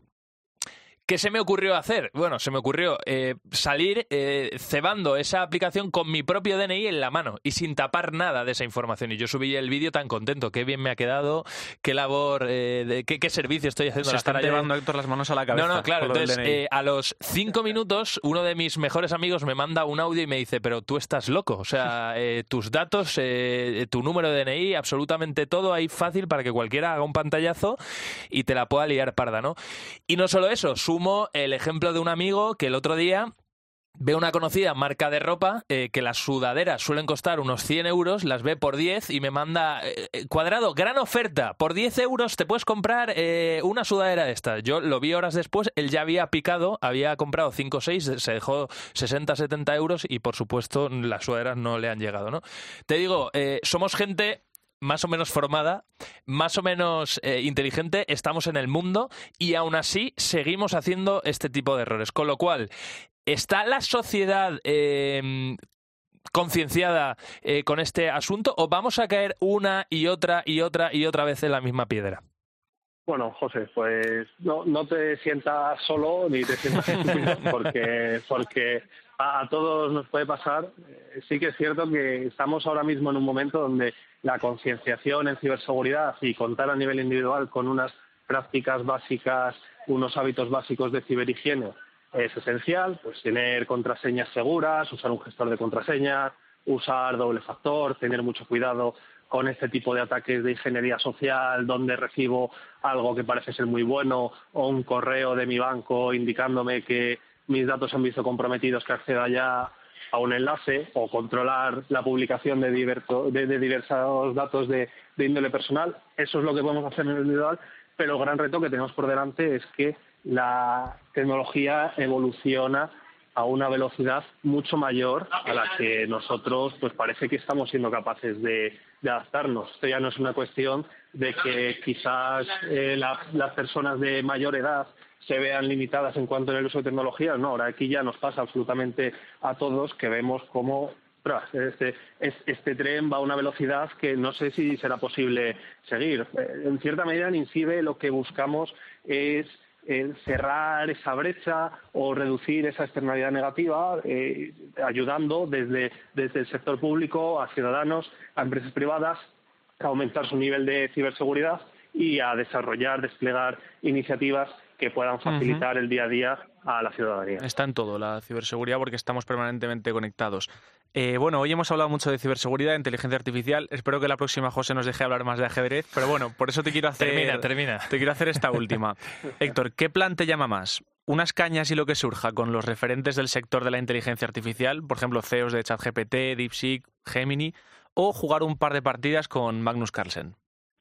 ¿Qué se me ocurrió hacer? Bueno, se me ocurrió eh, salir eh, cebando esa aplicación con mi propio D N I en la mano y sin tapar nada de esa información. Y yo subí el vídeo tan contento. Qué bien me ha quedado, qué labor, eh, de, qué, qué servicio estoy haciendo. Se están llevando, Héctor, las manos a la cabeza. No, no, claro. Entonces, eh, a los cinco minutos, uno de mis mejores amigos me manda un audio y me dice, pero tú estás loco. O sea, eh, tus datos, eh, tu número de D N I, absolutamente todo ahí fácil para que cualquiera haga un pantallazo y te la pueda liar parda, ¿no? Y no solo eso, su el ejemplo de un amigo que el otro día ve una conocida marca de ropa eh, que las sudaderas suelen costar unos cien euros, las ve por diez y me manda, eh, Cuadrado, gran oferta, por diez euros te puedes comprar eh, una sudadera de estas. Yo lo vi horas después, él ya había picado, había comprado cinco o seis, se dejó sesenta, setenta euros y por supuesto las sudaderas no le han llegado, ¿no? Te digo, eh, somos gente más o menos formada, más o menos eh, inteligente, estamos en el mundo y aún así seguimos haciendo este tipo de errores. Con lo cual, ¿está la sociedad eh, concienciada eh, con este asunto o vamos a caer una y otra y otra y otra vez en la misma piedra? Bueno, José, pues no, no te sientas solo ni te sientas estúpido porque, porque a, a todos nos puede pasar. Eh, sí que es cierto que estamos ahora mismo en un momento donde la concienciación en ciberseguridad y contar a nivel individual con unas prácticas básicas, unos hábitos básicos de ciberhigiene es esencial. Pues tener contraseñas seguras, usar un gestor de contraseñas, usar doble factor, tener mucho cuidado con este tipo de ataques de ingeniería social, donde recibo algo que parece ser muy bueno o un correo de mi banco indicándome que mis datos han visto comprometidos, que acceda ya a un enlace, o controlar la publicación de, diverso, de, de diversos datos de, de índole personal. Eso es lo que podemos hacer en el individual, pero el gran reto que tenemos por delante es que la tecnología evoluciona a una velocidad mucho mayor a la que nosotros pues parece que estamos siendo capaces de, de adaptarnos. Esto ya no es una cuestión de que quizás eh, la, las personas de mayor edad se vean limitadas en cuanto al uso de tecnologías. No, ahora aquí ya nos pasa absolutamente a todos que vemos cómo este, este tren va a una velocidad que no sé si será posible seguir. En cierta medida en INCIBE lo que buscamos es eh, cerrar esa brecha o reducir esa externalidad negativa, eh, ayudando desde, desde el sector público a ciudadanos, a empresas privadas, a aumentar su nivel de ciberseguridad y a desarrollar, desplegar iniciativas que puedan facilitar uh-huh. el día a día a la ciudadanía. Está en todo la ciberseguridad porque estamos permanentemente conectados. Eh, bueno, hoy hemos hablado mucho de ciberseguridad, de inteligencia artificial. Espero que la próxima, José, nos deje hablar más de ajedrez. Pero bueno, por eso te quiero hacer... termina, termina. Te quiero hacer esta última. Héctor, ¿qué plan te llama más? ¿Unas cañas y lo que surja con los referentes del sector de la inteligencia artificial? Por ejemplo, C E Os de ChatGPT, DeepSeek, Gemini. ¿O jugar un par de partidas con Magnus Carlsen?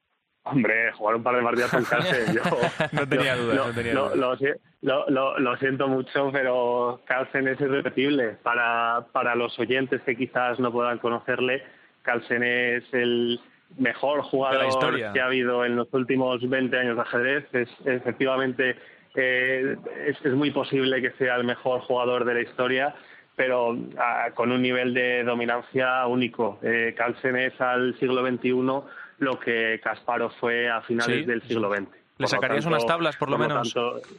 Hombre, jugar un par de partidas con Carlsen, yo... no tenía yo, dudas, lo, no tenía lo, dudas. Lo, lo, lo siento mucho, pero Carlsen es irrepetible. Para, para los oyentes que quizás no puedan conocerle, Carlsen es el mejor jugador que ha habido en los últimos veinte años de ajedrez. Es, efectivamente, eh, es, es muy posible que sea el mejor jugador de la historia, pero uh, con un nivel de dominancia único. Eh, Carlsen es al siglo veintiuno lo que Kasparov fue a finales ¿Sí? del siglo veinte. ¿Le sacarías tanto, unas tablas, por lo por menos? Lo tanto,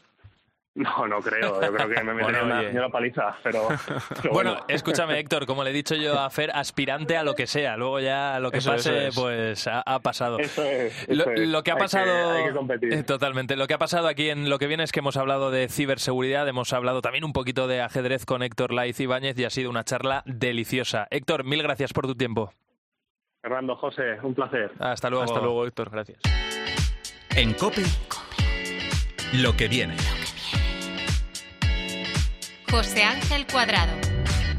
no, no creo. Yo creo que me metería bueno, una, una paliza, pero... pero bueno, bueno, escúchame, Héctor, como le he dicho yo a Fer, aspirante a lo que sea. Luego ya lo que eso, pase, eso es. pues ha, ha pasado. Eso es. Eso lo, es. lo que ha hay pasado... Que, hay que competir. Eh, totalmente. Lo que ha pasado aquí en Lo que viene es que hemos hablado de ciberseguridad, hemos hablado también un poquito de ajedrez con Héctor Laiz Ibáñez y ha sido una charla deliciosa. Héctor, mil gracias por tu tiempo. Fernando, José, un placer. Hasta luego. Hasta luego, Héctor, gracias. En COPE, lo que viene. José Ángel Cuadrado.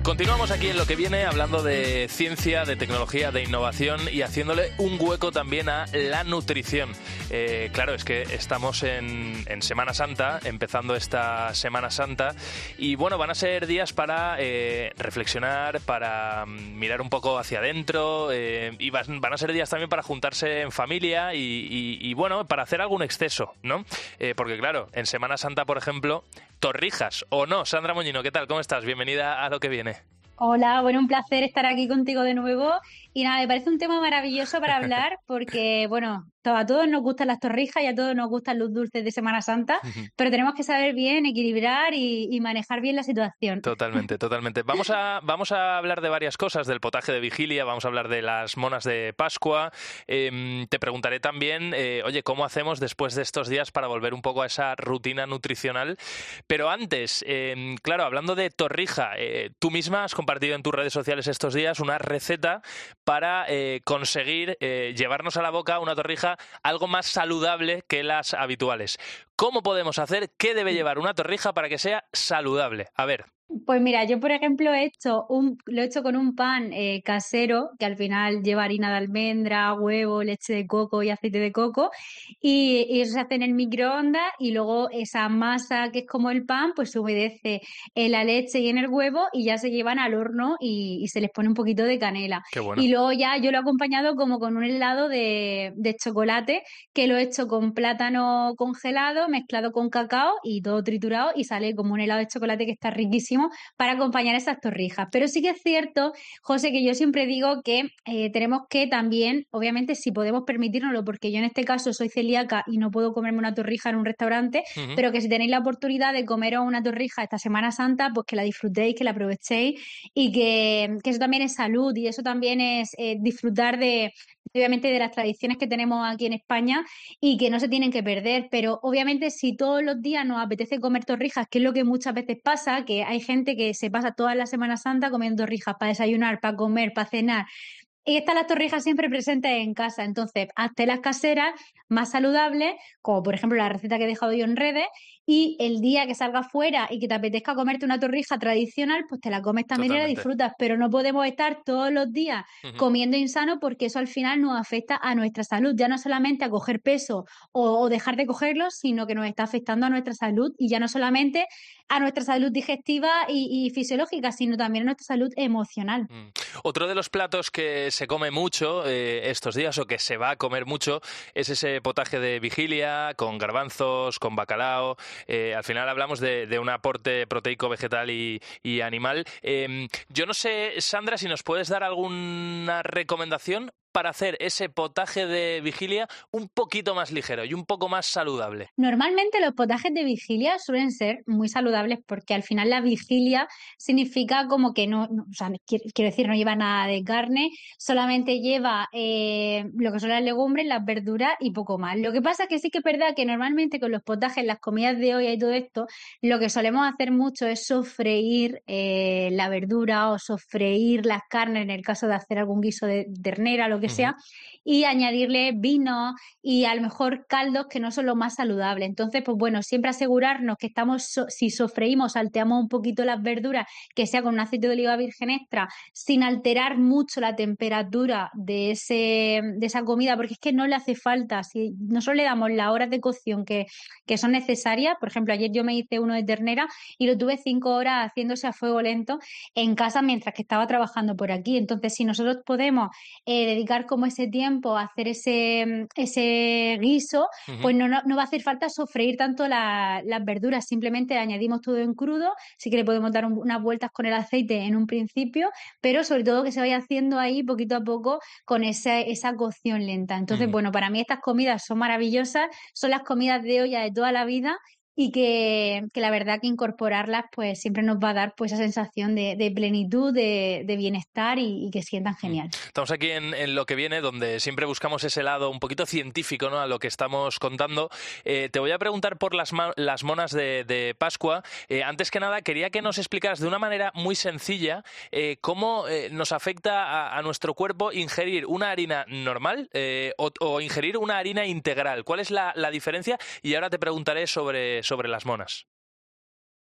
Continuamos aquí en Lo que viene, hablando de ciencia, de tecnología, de innovación y haciéndole un hueco también a la nutrición. Eh, claro, es que estamos en, en Semana Santa, empezando esta Semana Santa, y bueno, van a ser días para eh, reflexionar, para mirar un poco hacia adentro, eh, y van, van a ser días también para juntarse en familia y, y, y bueno, para hacer algún exceso, ¿no? Eh, porque claro, en Semana Santa, por ejemplo, torrijas o no. Sandra Moñino, ¿qué tal? ¿Cómo estás? Bienvenida a Lo que viene. Hola, bueno, un placer estar aquí contigo de nuevo. Y nada, me parece un tema maravilloso para hablar porque, bueno, a todos nos gustan las torrijas y a todos nos gustan los dulces de Semana Santa, pero tenemos que saber bien equilibrar y, y manejar bien la situación. Totalmente, totalmente. Vamos a, vamos a hablar de varias cosas, del potaje de vigilia, vamos a hablar de las monas de Pascua. Eh, te preguntaré también, eh, oye, ¿cómo hacemos después de estos días para volver un poco a esa rutina nutricional? Pero antes, eh, claro, hablando de torrija, eh, tú misma has compartido en tus redes sociales estos días una receta para eh, conseguir eh, llevarnos a la boca una torrija algo más saludable que las habituales. ¿Cómo podemos hacer? ¿Qué debe llevar una torrija para que sea saludable? A ver. Pues mira, yo por ejemplo he hecho un, lo he hecho con un pan eh, casero que al final lleva harina de almendra, huevo, leche de coco y aceite de coco y, y eso se hace en el microondas y luego esa masa que es como el pan pues se humedece en la leche y en el huevo y ya se llevan al horno y, y se les pone un poquito de canela. Qué bueno. Y luego ya yo lo he acompañado como con un helado de, de chocolate que lo he hecho con plátano congelado mezclado con cacao y todo triturado y sale como un helado de chocolate que está riquísimo para acompañar esas torrijas. Pero sí que es cierto, José, que yo siempre digo que eh, tenemos que también, obviamente, si podemos permitírnoslo, porque yo en este caso soy celíaca y no puedo comerme una torrija en un restaurante, uh-huh. pero que si tenéis la oportunidad de comeros una torrija esta Semana Santa, pues que la disfrutéis, que la aprovechéis y que, que eso también es salud y eso también es eh, disfrutar de obviamente de las tradiciones que tenemos aquí en España y que no se tienen que perder, pero obviamente si todos los días nos apetece comer torrijas, que es lo que muchas veces pasa, que hay gente que se pasa toda la Semana Santa comiendo torrijas para desayunar, para comer, para cenar, y están las torrijas siempre presentes en casa, entonces hazte las caseras más saludables, como por ejemplo la receta que he dejado yo en redes, y el día que salgas fuera y que te apetezca comerte una torrija tradicional, pues te la comes también Totalmente. Y la disfrutas, pero no podemos estar todos los días uh-huh. comiendo insano porque eso al final nos afecta a nuestra salud, ya no solamente a coger peso o, o dejar de cogerlo, sino que nos está afectando a nuestra salud y ya no solamente a nuestra salud digestiva y, y fisiológica, sino también a nuestra salud emocional. Mm. Otro de los platos que se come mucho eh, estos días o que se va a comer mucho es ese potaje de vigilia con garbanzos, con bacalao. Eh, al final hablamos de, de un aporte proteico vegetal y, y animal. Eh, yo no sé, Sandra, si nos puedes dar alguna recomendación para hacer ese potaje de vigilia un poquito más ligero y un poco más saludable. Normalmente los potajes de vigilia suelen ser muy saludables porque al final la vigilia significa como que no, no o sea, quiero, quiero decir, no lleva nada de carne, solamente lleva eh, lo que son las legumbres, las verduras y poco más. Lo que pasa es que sí que es verdad que normalmente con los potajes, las comidas de olla y todo esto, lo que solemos hacer mucho es sofreír eh, la verdura o sofreír las carnes en el caso de hacer algún guiso de ternera, lo que uh-huh. sea, y añadirle vino y a lo mejor caldos que no son los más saludables. Entonces, pues bueno, siempre asegurarnos que estamos, so- si sofreímos, salteamos un poquito las verduras, que sea con un aceite de oliva virgen extra, sin alterar mucho la temperatura de, ese, de esa comida, porque es que no le hace falta. Si nosotros le damos las horas de cocción que, que son necesarias, por ejemplo, ayer yo me hice uno de ternera y lo tuve cinco horas haciéndose a fuego lento en casa mientras que estaba trabajando por aquí. Entonces, si nosotros podemos eh, dedicar como ese tiempo a hacer ese, ese guiso, uh-huh. pues no, no, no va a hacer falta sofreír tanto la, las verduras, simplemente añadimos todo en crudo, sí que le podemos dar un, unas vueltas con el aceite en un principio, pero sobre todo que se vaya haciendo ahí poquito a poco con esa, esa cocción lenta. Entonces, uh-huh. bueno, para mí estas comidas son maravillosas, son las comidas de olla de toda la vida y que, que la verdad que incorporarlas pues siempre nos va a dar pues esa sensación de, de plenitud, de, de bienestar y, y que sientan genial. Estamos aquí en, en Lo que viene, donde siempre buscamos ese lado un poquito científico, ¿no?, a lo que estamos contando. Eh, te voy a preguntar por las, ma- las monas de, de Pascua. Eh, antes que nada, quería que nos explicaras de una manera muy sencilla eh, cómo eh, nos afecta a, a nuestro cuerpo ingerir una harina normal eh, o, o ingerir una harina integral. ¿Cuál es la, la diferencia? Y ahora te preguntaré sobre sobre las monas.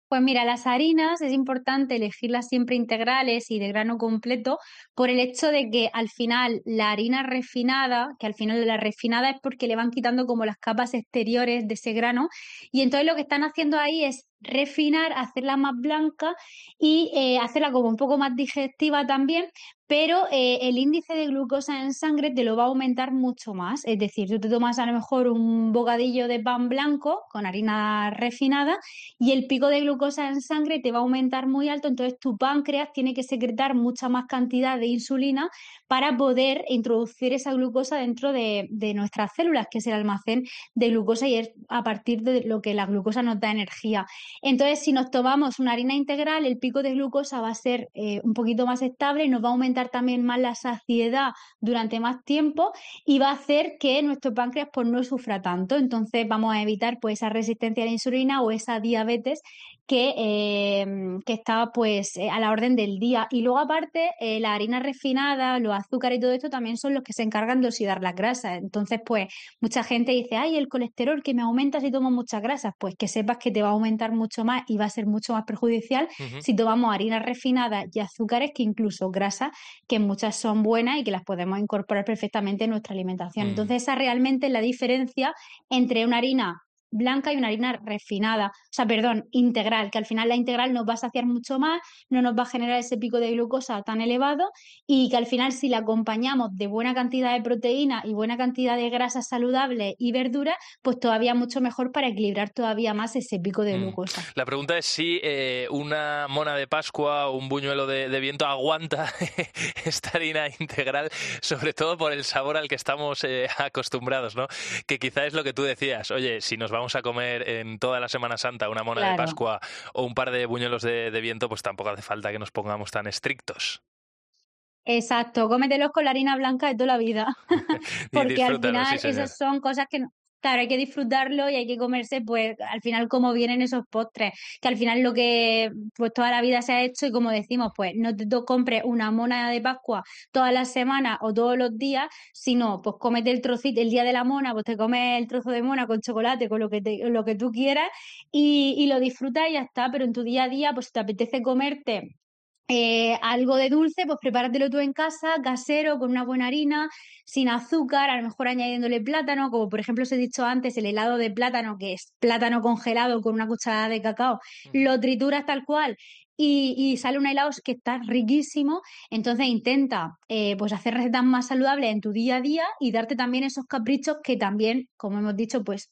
Pues mira, las harinas es importante elegirlas siempre integrales y de grano completo por el hecho de que al final la harina refinada, que al final la refinada es porque le van quitando como las capas exteriores de ese grano y entonces lo que están haciendo ahí es refinar, hacerla más blanca y eh, hacerla como un poco más digestiva también, pero eh, el índice de glucosa en sangre te lo va a aumentar mucho más. Es decir, tú te tomas a lo mejor un bocadillo de pan blanco con harina refinada y el pico de glucosa en sangre te va a aumentar muy alto, entonces tu páncreas tiene que secretar mucha más cantidad de insulina para poder introducir esa glucosa dentro de, de nuestras células, que es el almacén de glucosa y es a partir de lo que la glucosa nos da energía. Entonces, si nos tomamos una harina integral, el pico de glucosa va a ser eh, un poquito más estable y nos va a aumentar también más la saciedad durante más tiempo y va a hacer que nuestro páncreas pues, no sufra tanto. Entonces, vamos a evitar pues, esa resistencia a la insulina o esa diabetes que, eh, que está pues a la orden del día. Y luego, aparte, eh, la harina refinada, los azúcares y todo esto también son los que se encargan de oxidar las grasas. Entonces, pues, mucha gente dice, ay, el colesterol que me aumenta si tomo muchas grasas. Pues que sepas que te va a aumentar mucho más y va a ser mucho más perjudicial uh-huh. si tomamos harinas refinadas y azúcares que incluso grasas, que muchas son buenas y que las podemos incorporar perfectamente en nuestra alimentación. Uh-huh. Entonces, esa realmente es la diferencia entre una harina blanca y una harina refinada, o sea, perdón, integral, que al final la integral nos va a saciar mucho más, no nos va a generar ese pico de glucosa tan elevado y que al final si la acompañamos de buena cantidad de proteína y buena cantidad de grasas saludables y verduras, pues todavía mucho mejor para equilibrar todavía más ese pico de glucosa. Mm. La pregunta es si eh, una mona de Pascua o un buñuelo de, de viento aguanta esta harina integral, sobre todo por el sabor al que estamos eh, acostumbrados, ¿no? Que quizá es lo que tú decías, oye, si nos vamos a comer en toda la Semana Santa una mona claro. de Pascua o un par de buñuelos de, de viento, pues tampoco hace falta que nos pongamos tan estrictos. Exacto, cómetelos con la harina blanca de toda la vida, porque al final sí, esas son cosas que no... Claro, hay que disfrutarlo y hay que comerse, pues, al final como vienen esos postres, que al final lo que pues toda la vida se ha hecho y como decimos, pues no te compres una mona de Pascua todas las semanas o todos los días, sino pues cómete el trocito, el día de la mona, pues te comes el trozo de mona con chocolate, con lo que te, lo que tú quieras y, y lo disfrutas y ya está, pero en tu día a día, pues si te apetece comerte Eh, algo de dulce, pues prepáratelo tú en casa, casero, con una buena harina, sin azúcar, a lo mejor añadiéndole plátano, como por ejemplo os he dicho antes, el helado de plátano, que es plátano congelado con una cucharada de cacao, lo trituras tal cual y, y sale un helado que está riquísimo. Entonces intenta eh, pues hacer recetas más saludables en tu día a día y darte también esos caprichos que también, como hemos dicho, pues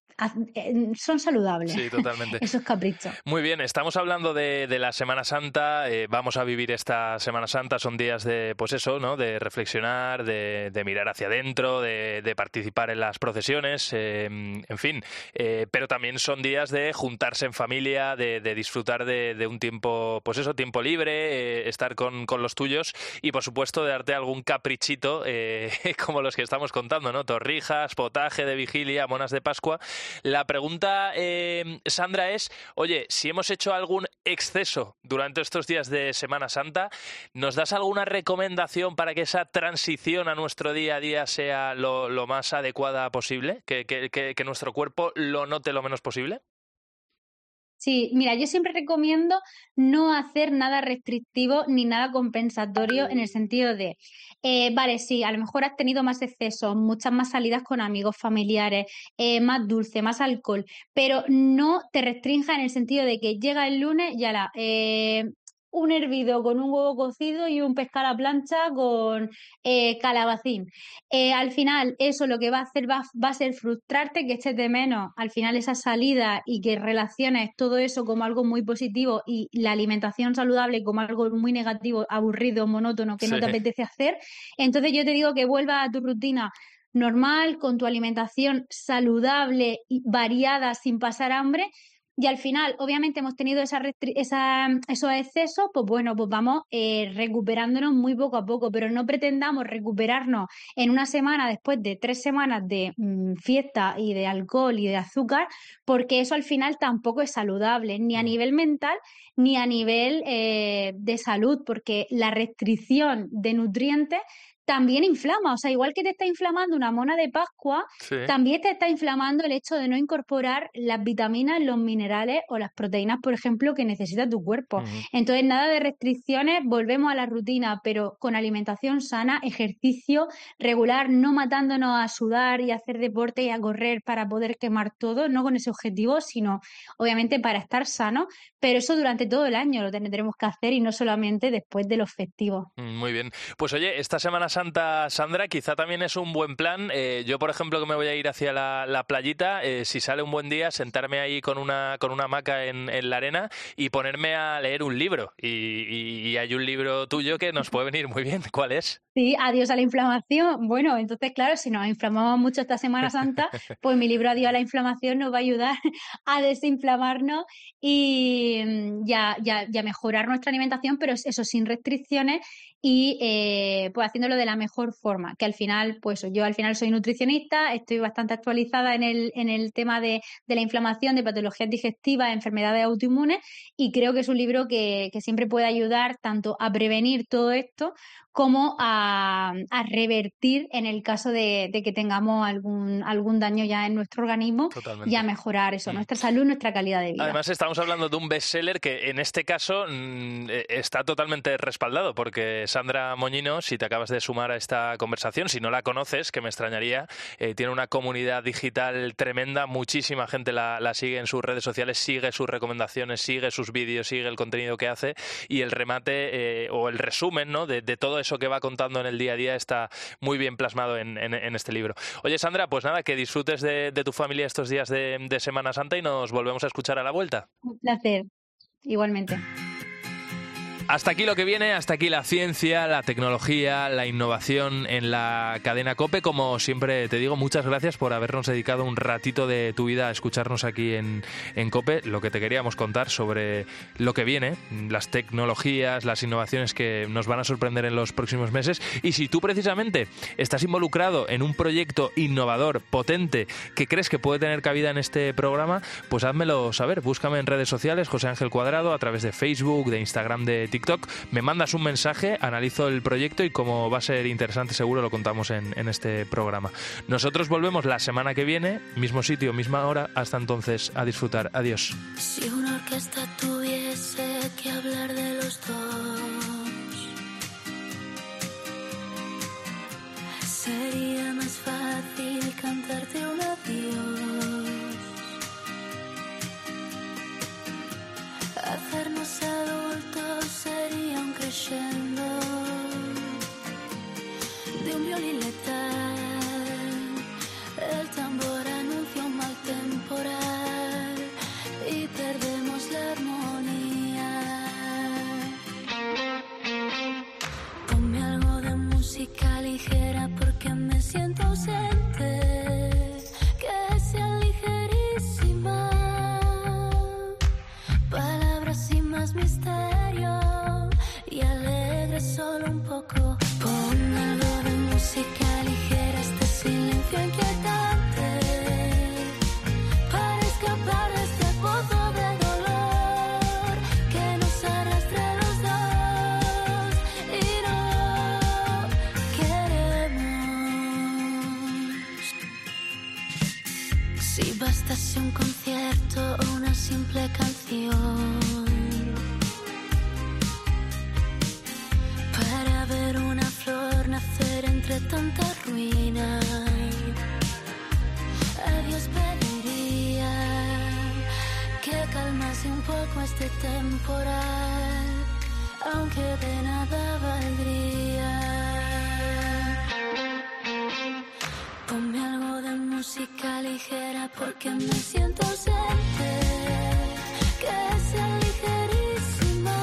son saludables. Sí, totalmente. Esos caprichos. Muy bien, estamos hablando de, de la Semana Santa, eh, vamos a vivir esta Semana Santa, son días de, pues eso, ¿no? De reflexionar, de, de mirar hacia adentro, de, de participar en las procesiones, eh, en fin, eh, pero también son días de juntarse en familia, de, de disfrutar de, de un tiempo, pues eso, tiempo libre, eh, estar con, con los tuyos y por supuesto de darte algún caprichito, eh, como los que estamos contando, ¿no? Torrijas, potaje de vigilia, monas de Pascua. La pregunta, eh, Sandra, es, oye, si hemos hecho algún exceso durante estos días de Semana Santa, ¿nos das alguna recomendación para que esa transición a nuestro día a día sea lo, lo más adecuada posible? ¿Que, que, que, que nuestro cuerpo lo note lo menos posible? Sí, mira, yo siempre recomiendo no hacer nada restrictivo ni nada compensatorio en el sentido de, eh, vale, sí, a lo mejor has tenido más excesos, muchas más salidas con amigos, familiares, eh, más dulce, más alcohol, pero no te restrinja en el sentido de que llega el lunes y ala, eh, un hervido con un huevo cocido y un pescado a la plancha con eh, calabacín. Eh, al final eso lo que va a hacer va, va a ser frustrarte, que eches de menos al final esa salida y que relaciones todo eso como algo muy positivo y la alimentación saludable como algo muy negativo, aburrido, monótono, que sí. No te apetece hacer. Entonces yo te digo que vuelvas a tu rutina normal, con tu alimentación saludable y variada sin pasar hambre. Y al final, obviamente, hemos tenido esa restri- esa, esos excesos, pues bueno, pues vamos eh, recuperándonos muy poco a poco, pero no pretendamos recuperarnos en una semana después de tres semanas de mmm, fiesta y de alcohol y de azúcar, porque eso al final tampoco es saludable, ni a nivel mental ni a nivel eh, de salud, porque la restricción de nutrientes también inflama. O sea, igual que te está inflamando una mona de Pascua, Sí. también te está inflamando el hecho de no incorporar las vitaminas, los minerales o las proteínas, por ejemplo, que necesita tu cuerpo. Ujú. Entonces, nada de restricciones, volvemos a la rutina, pero con alimentación sana, ejercicio regular, no matándonos a sudar y a hacer deporte y a correr para poder quemar todo, no con ese objetivo, sino obviamente para estar sano, pero eso durante todo el año lo tendremos que hacer y no solamente después de los festivos. Mm, Muy bien. Pues oye, esta Semana Santa, Sandra, quizá también es un buen plan. Eh, yo, por ejemplo, que me voy a ir hacia la, la playita, eh, si sale un buen día, sentarme ahí con una, con una hamaca en, en la arena y ponerme a leer un libro. Y, y, y hay un libro tuyo que nos puede venir muy bien. ¿Cuál es? Sí, adiós a la inflamación. Bueno, entonces, claro, si nos inflamamos mucho esta Semana Santa, pues mi libro Adiós a la inflamación nos va a ayudar a desinflamarnos y mm, ya, ya, ya mejorar nuestra alimentación, pero eso sin restricciones y eh, pues haciéndolo de la mejor forma, que al final, pues yo al final soy nutricionista, estoy bastante actualizada en el, en el tema de, de la inflamación, de patologías digestivas, enfermedades autoinmunes, y creo que es un libro que, que siempre puede ayudar tanto a prevenir todo esto como a, a revertir en el caso de, de que tengamos algún, algún daño ya en nuestro organismo. Totalmente. Y a mejorar eso, Mm. nuestra salud, nuestra calidad de vida. Además, estamos hablando de un bestseller que en este caso mm, eh, está totalmente respaldado, porque Sandra Moñino, si te acabas de sumar a esta conversación, si no la conoces, que me extrañaría, eh, tiene una comunidad digital tremenda, muchísima gente la, la sigue en sus redes sociales, sigue sus recomendaciones, sigue sus vídeos, sigue el contenido que hace, y el remate eh, o el resumen, ¿no?, de, de todo eso que va contando en el día a día está muy bien plasmado en, en, en este libro. Oye, Sandra, pues nada, que disfrutes de, de tu familia estos días de, de Semana Santa y nos volvemos a escuchar a la vuelta. Un placer, igualmente. Hasta aquí lo que viene, hasta aquí la ciencia, la tecnología, la innovación en la cadena COPE. Como siempre te digo, muchas gracias por habernos dedicado un ratito de tu vida a escucharnos aquí en, en COPE. Lo que te queríamos contar sobre lo que viene, las tecnologías, las innovaciones que nos van a sorprender en los próximos meses. Y si tú precisamente estás involucrado en un proyecto innovador, potente, que crees que puede tener cabida en este programa, pues házmelo saber. Búscame en redes sociales, José Ángel Cuadrado, a través de Facebook, de Instagram, de TikTok. TikTok, me mandas un mensaje, analizo el proyecto y como va a ser interesante seguro lo contamos en, en este programa. Nosotros volvemos la semana que viene, mismo sitio, misma hora. Hasta entonces, a disfrutar. Adiós. Si una orquesta tuviese que hablar de los dos, sería más fácil cantarte un adiós, hacernos adultos sería un crescendo de un violín letal. El tambor anuncia un mal temporal y perdemos la armonía. Ponme algo de música ligera porque me siento ausente, que sea ligerísima, palabras sin más misterio y alegre solo un poco. Pon algo de música ligera, este silencio inquietante, para escapar de este pozo de dolor que nos arrastra a los dos y no queremos. Si bastase un concierto o una simple canción para ver una flor nacer entre tanta ruina, a Dios pediría que calmase un poco este temporal, aunque de nada valdría. Ponme algo de música ligera porque me siento ausente, que sea ligerísima,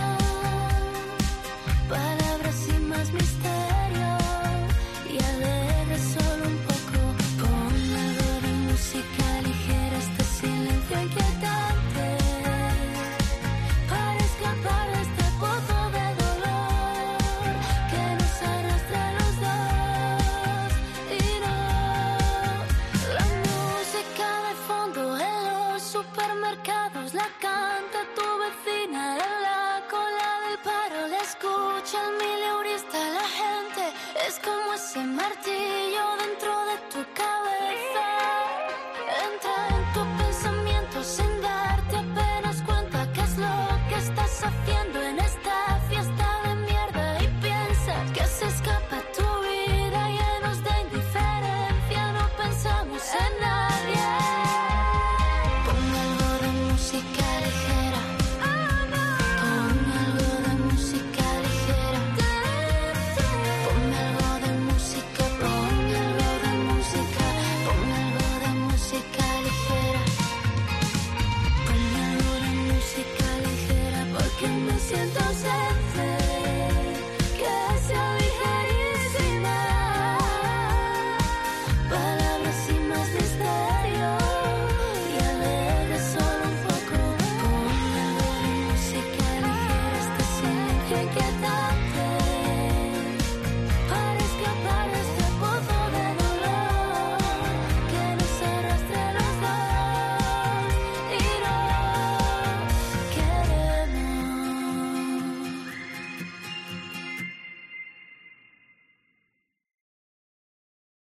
palabras sin más misterio y alegre solo un poco. Pon algo de música ligera, este silencio inquietante, para escapar de este pozo de dolor que nos arrastra a los dos y no. La música de fondo en los supermercados la canta tu pasa nada.